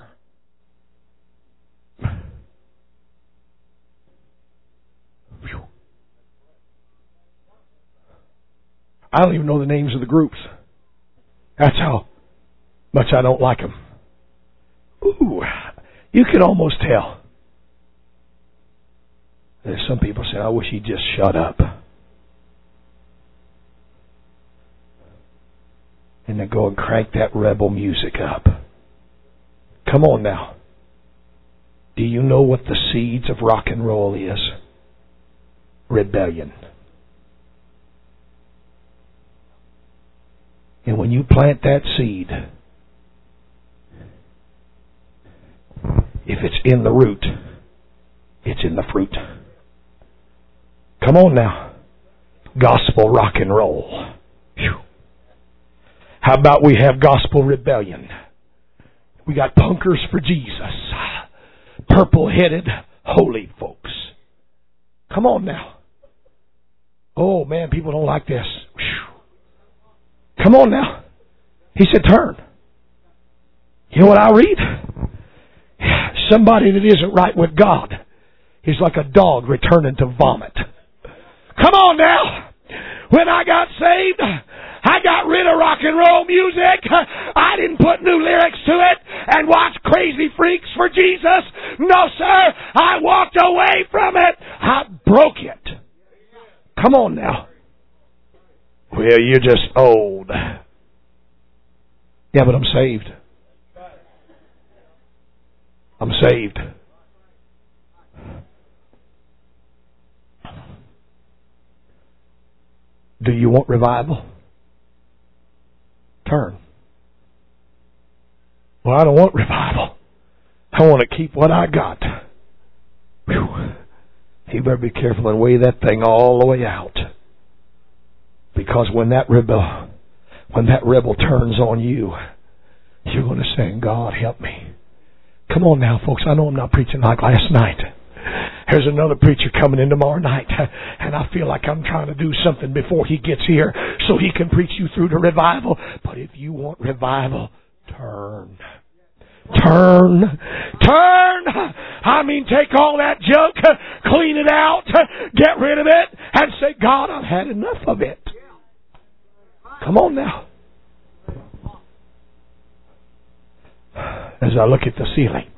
I don't even know the names of the groups. That's how much I don't like them. Ooh, you can almost tell. There's some people say, I wish he'd just shut up. And then go and crank that rebel music up. Come on now. Do you know what the seeds of rock and roll is? Rebellion. And when you plant that seed, if it's in the root, it's in the fruit. Come on now. Gospel rock and roll. Whew. How about we have gospel rebellion? We got punkers for Jesus. Purple-headed holy folks. Come on now. Oh man, people don't like this. Whew. Come on now. He said turn. You know what I read? Somebody that isn't right with God is like a dog returning to vomit. Come on now. When I got saved, I got rid of rock and roll music. I didn't put new lyrics to it and watch Crazy Freaks for Jesus. No, sir. I walked away from it. I broke it. Come on now. Well, you're just old. Yeah, but I'm saved. I'm saved. Do you want revival? Turn. Well, I don't want revival. I want to keep what I got. Whew. You better be careful and weigh that thing all the way out. Because when that rebel, when that rebel turns on you, you're going to say, God, help me. Come on now, folks. I know I'm not preaching like last night. There's another preacher coming in tomorrow night, and I feel like I'm trying to do something before he gets here so he can preach you through to revival. But if you want revival, turn. Turn. Turn. I mean, take all that junk, clean it out, get rid of it, and say, God, I've had enough of it. Come on now. As I look at the ceiling,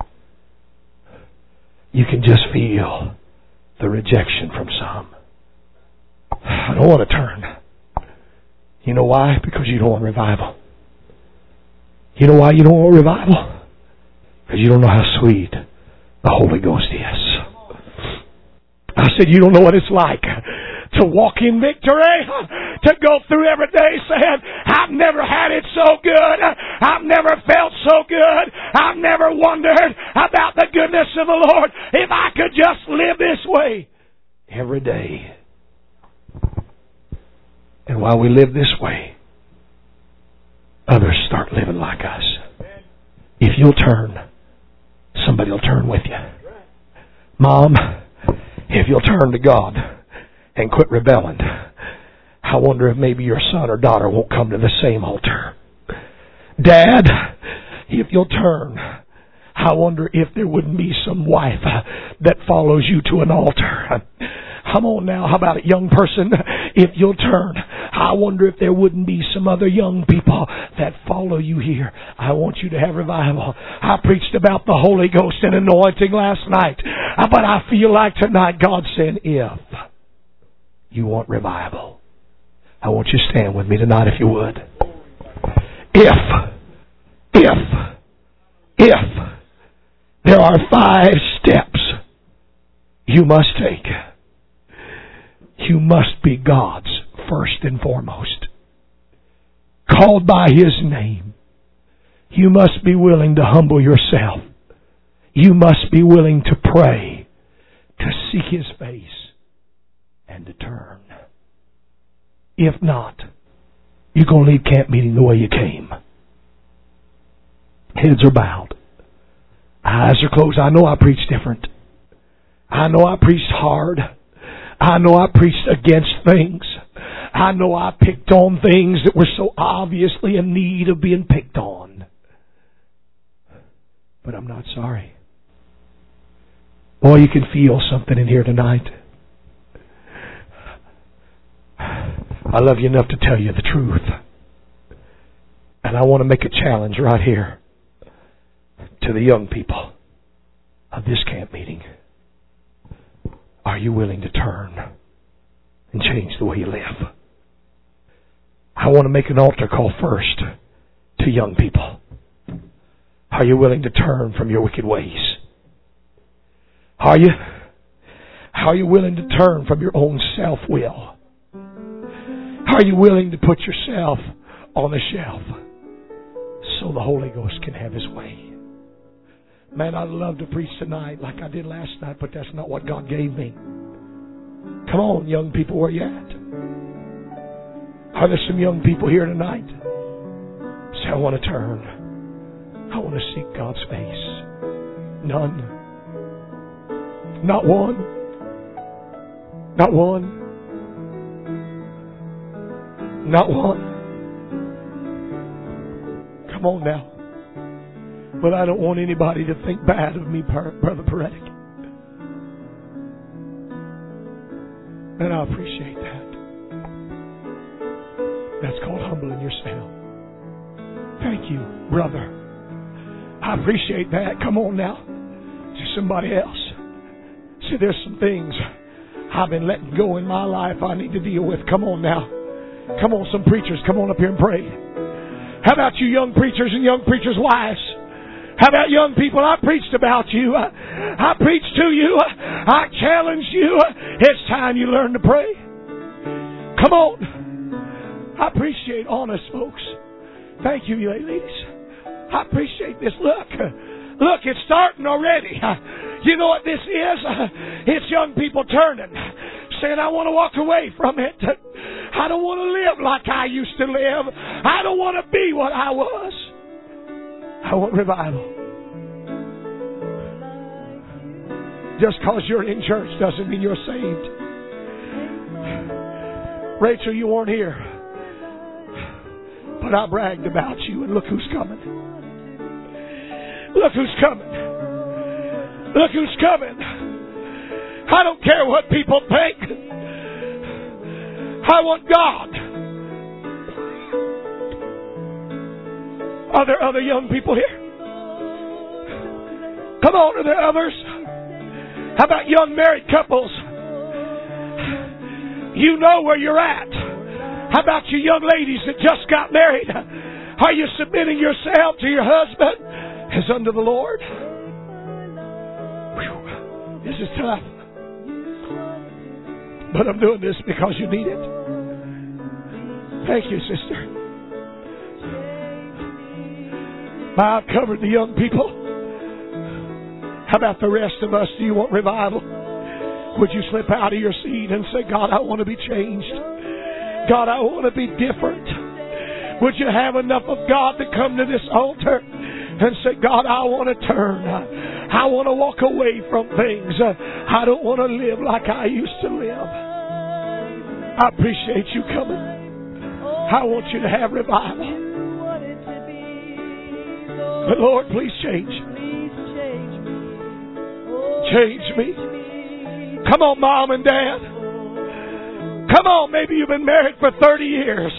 you can just feel the rejection from some. I don't want to turn. You know why? Because you don't want revival. You know why you don't want revival? Because you don't know how sweet the Holy Ghost is. I said, you don't know what it's like to walk in victory, to go through every day saying, I've never had it so good. I've never felt so good. I've never wondered about the goodness of the Lord. If I could just live this way every day. And while we live this way, others start living like us. If you'll turn, somebody will turn with you. Mom, if you'll turn to God and quit rebelling, I wonder if maybe your son or daughter won't come to the same altar. Dad, if you'll turn, I wonder if there wouldn't be some wife that follows you to an altar. Come on now, how about it, young person? If you'll turn, I wonder if there wouldn't be some other young people that follow you here. I want you to have revival. I preached about the Holy Ghost and anointing last night, but I feel like tonight God's saying, if you want revival, I want you to stand with me tonight if you would. If, if, if there are five steps you must take, you must be God's first and foremost. Called by His name. You must be willing to humble yourself. You must be willing to pray, to seek His face, and to turn. If not, you're going to leave camp meeting the way you came. Heads are bowed. Eyes are closed. I know I preached different. I know I preached hard. I know I preached against things. I know I picked on things that were so obviously in need of being picked on. But I'm not sorry. Boy, you can feel something in here tonight. I love you enough to tell you the truth. And I want to make a challenge right here to the young people of this camp meeting. Are you willing to turn and change the way you live? I want to make an altar call first to young people. Are you willing to turn from your wicked ways? Are you? Are you willing to turn from your own self-will? Are you willing to put yourself on the shelf so the Holy Ghost can have His way? Man, I'd love to preach tonight like I did last night, but that's not what God gave me. Come on, young people, where you at? Are there some young people here tonight? Say, I want to turn. I want to seek God's face. None. Not one. Not one. Not one. Come on now. But I don't want anybody to think bad of me, Brother Paretic. And I appreciate that. That's called humbling yourself. Thank you, brother. I appreciate that. Come on now. To somebody else. See, there's some things I've been letting go in my life I need to deal with. Come on now. Come on, some preachers. Come on up here and pray. How about you young preachers and young preachers' wives? How about young people? I preached about you. I, I preached to you. I challenged you. It's time you learn to pray. Come on. I appreciate honest folks. Thank you, ladies. I appreciate this. Look. Look, it's starting already. You know what this is? It's young people turning. Saying, I want to walk away from it. I don't want to live like I used to live. I don't want to be what I was. I want revival. Just because you're in church doesn't mean you're saved. Rachel, you weren't here. But I bragged about you, and look who's coming. Look who's coming. Look who's coming. I don't care what people think. I want God. Are there other young people here? Come on, are there others? How about young married couples? You know where you're at. How about you young ladies that just got married? Are you submitting yourself to your husband as unto the Lord? Whew. This is tough. But I'm doing this because you need it. Thank you, sister. I've covered the young people. How about the rest of us? Do you want revival? Would you slip out of your seat and say, God, I want to be changed. God, I want to be different. Would you have enough of God to come to this altar and say, God, I want to turn. I want to walk away from things. I don't want to live like I used to live. I appreciate you coming. I want you to have revival. But Lord, please change. Change me. Come on, Mom and Dad. Come on, maybe you've been married for thirty years.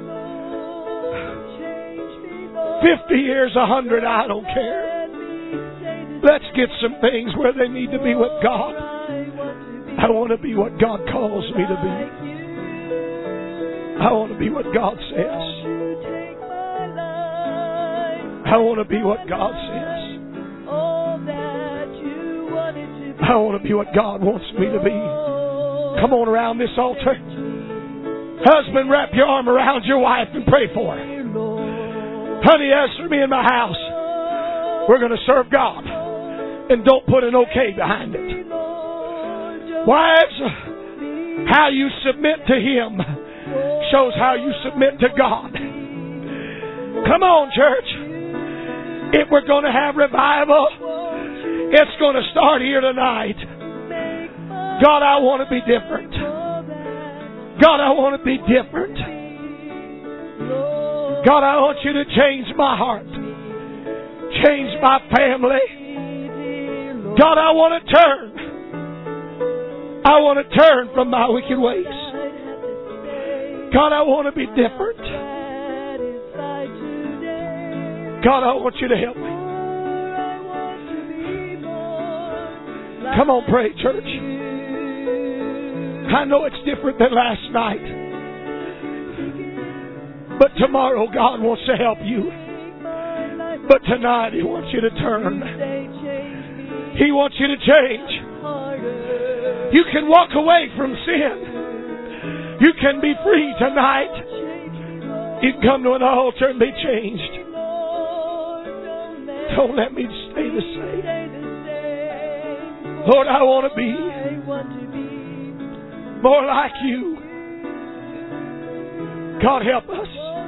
fifty years, a hundred, I don't care. Let's get some things where they need to be with God. I want to be what God calls me to be. I want to be what God says. I want to be what God says. I want to be what God wants me to be. Come on around this altar. Husband, wrap your arm around your wife and pray for her. Honey, as for me and my house, we're going to serve God. And don't put an okay behind it. Wives, how you submit to Him shows how you submit to God. Come on, church. If we're going to have revival, it's going to start here tonight. God, I want to be different. God, I want to be different. God, I want you to change my heart. Change my family. God, I want to turn. I want to turn from my wicked ways. God, I want to be different. God, I want you to help me. Come on, pray, church. I know it's different than last night. But tomorrow God wants to help you. But tonight He wants you to turn. He wants you to change. You can walk away from sin. You can be free tonight. You can come to an altar and be changed. Don't let me stay the same. Lord, I want to be more like you. God, help us.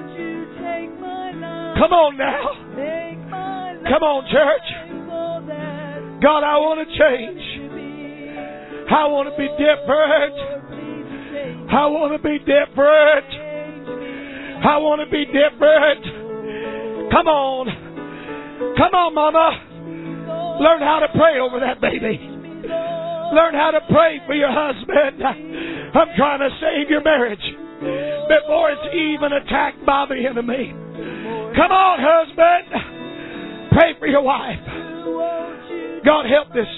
Come on now. Come on, church. God, I want to change. I want to be different. I want to be different. I want to be different. Come on. Come on, Mama. Learn how to pray over that baby. Learn how to pray for your husband. I'm trying to save your marriage before it's even attacked by the enemy. Come on, husband. Pray for your wife. God, help this.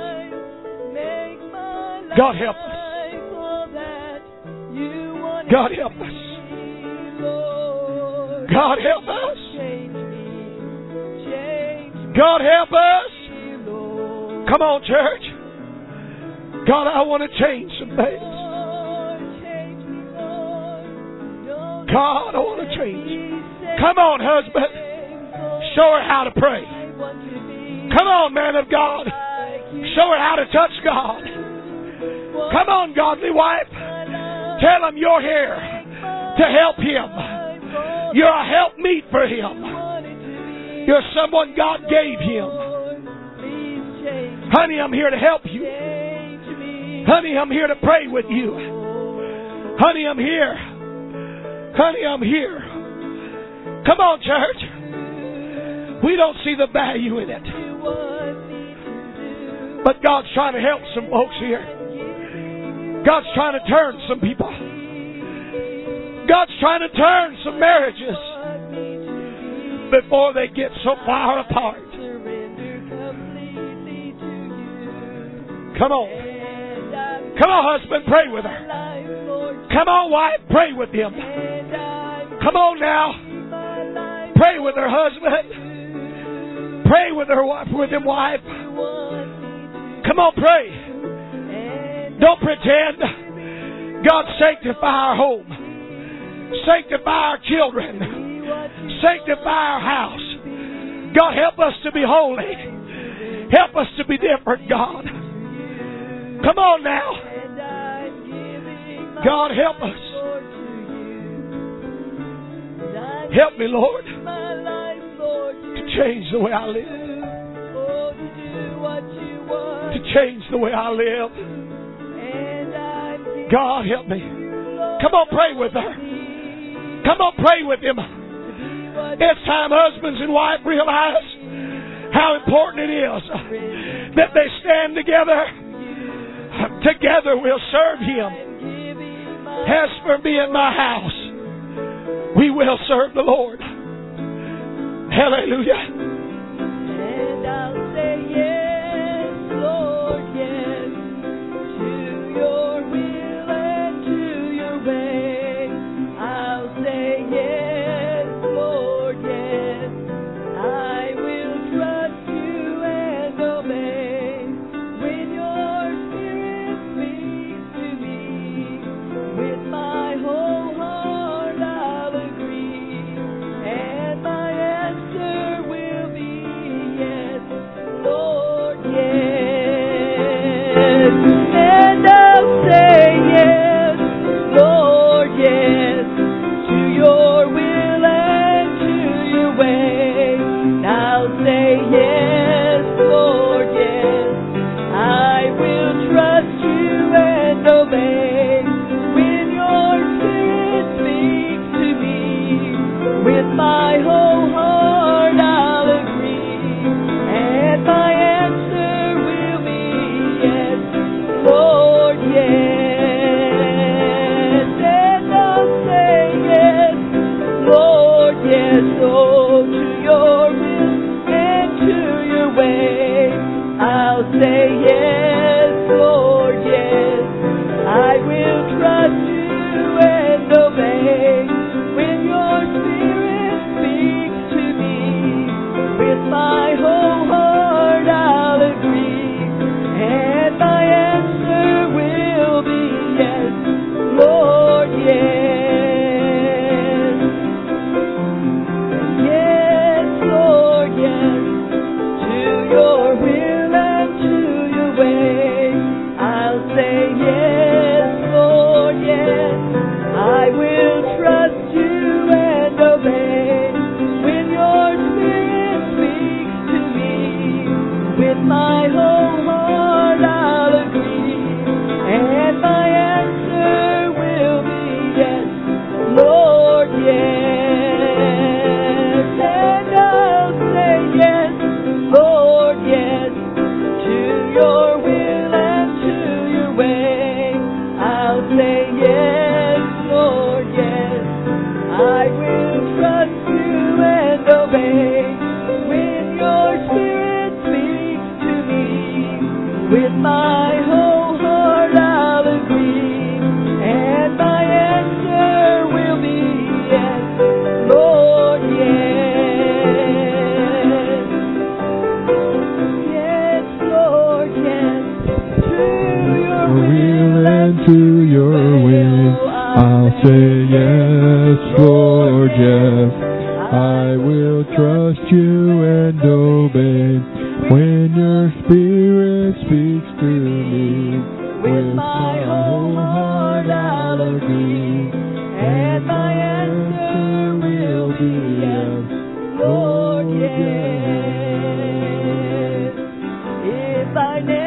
God, help us. God, help us. God, help us. God, help us. Come on, church. God, I want to change some things. God, I want to change. Come on, husband. Show her how to pray. Come on, man of God. Show her how to touch God. Come on, godly wife. Tell him you're here to help him. You're a helpmeet for him. You're someone God gave him. Honey, I'm here to help you. Honey, I'm here to pray with you. Honey, I'm here. Honey, I'm here. Come on, church. We don't see the value in it. But God's trying to help some folks here. God's trying to turn some people. God's trying to turn some marriages before they get so far apart. Come on. Come on, husband, pray with her. Come on, wife, pray with him. Come on now. Pray with her husband. Pray with her wife, with him, wife. Come on, pray. Don't pretend. God, sanctify our home. Sanctify our children. Sanctify our house. God, help us to be holy. Help us to be different, God. Come on now. God, help us. Help me, Lord, to change the way I live. To change the way I live. God, help me. Come on, pray with her. Come on, pray with him. It's time husbands and wives realize how important it is that they stand together. Together we'll serve him. As for me and my house, we will serve the Lord. Hallelujah. And I'll say yes, Lord, yes, to your will and to your way. I'll say yes, Lord, yes. I will trust you and obey. When your spirit speaks to me, with my whole heart I'll agree, and my answer will say yes, Lord, yes. I will trust you and obey. When your Spirit speaks to me, with my whole heart I'll agree, and my answer will be yes, Lord, yes. And I'll say yes, Lord, yes, to your will and to your way. I'll say yes, Lord, yes. I will trust you and obey. When your Spirit speaks to me, with my whole heart I'll agree, and my answer will be yes, Lord, yes. Yes, Lord, yes. To your will and to your way. I'll say yes, Lord, yes. I will trust you and obey. When your Spirit speaks to me, with my whole heart I'll agree, and my answer will be yes, Lord, yes. If I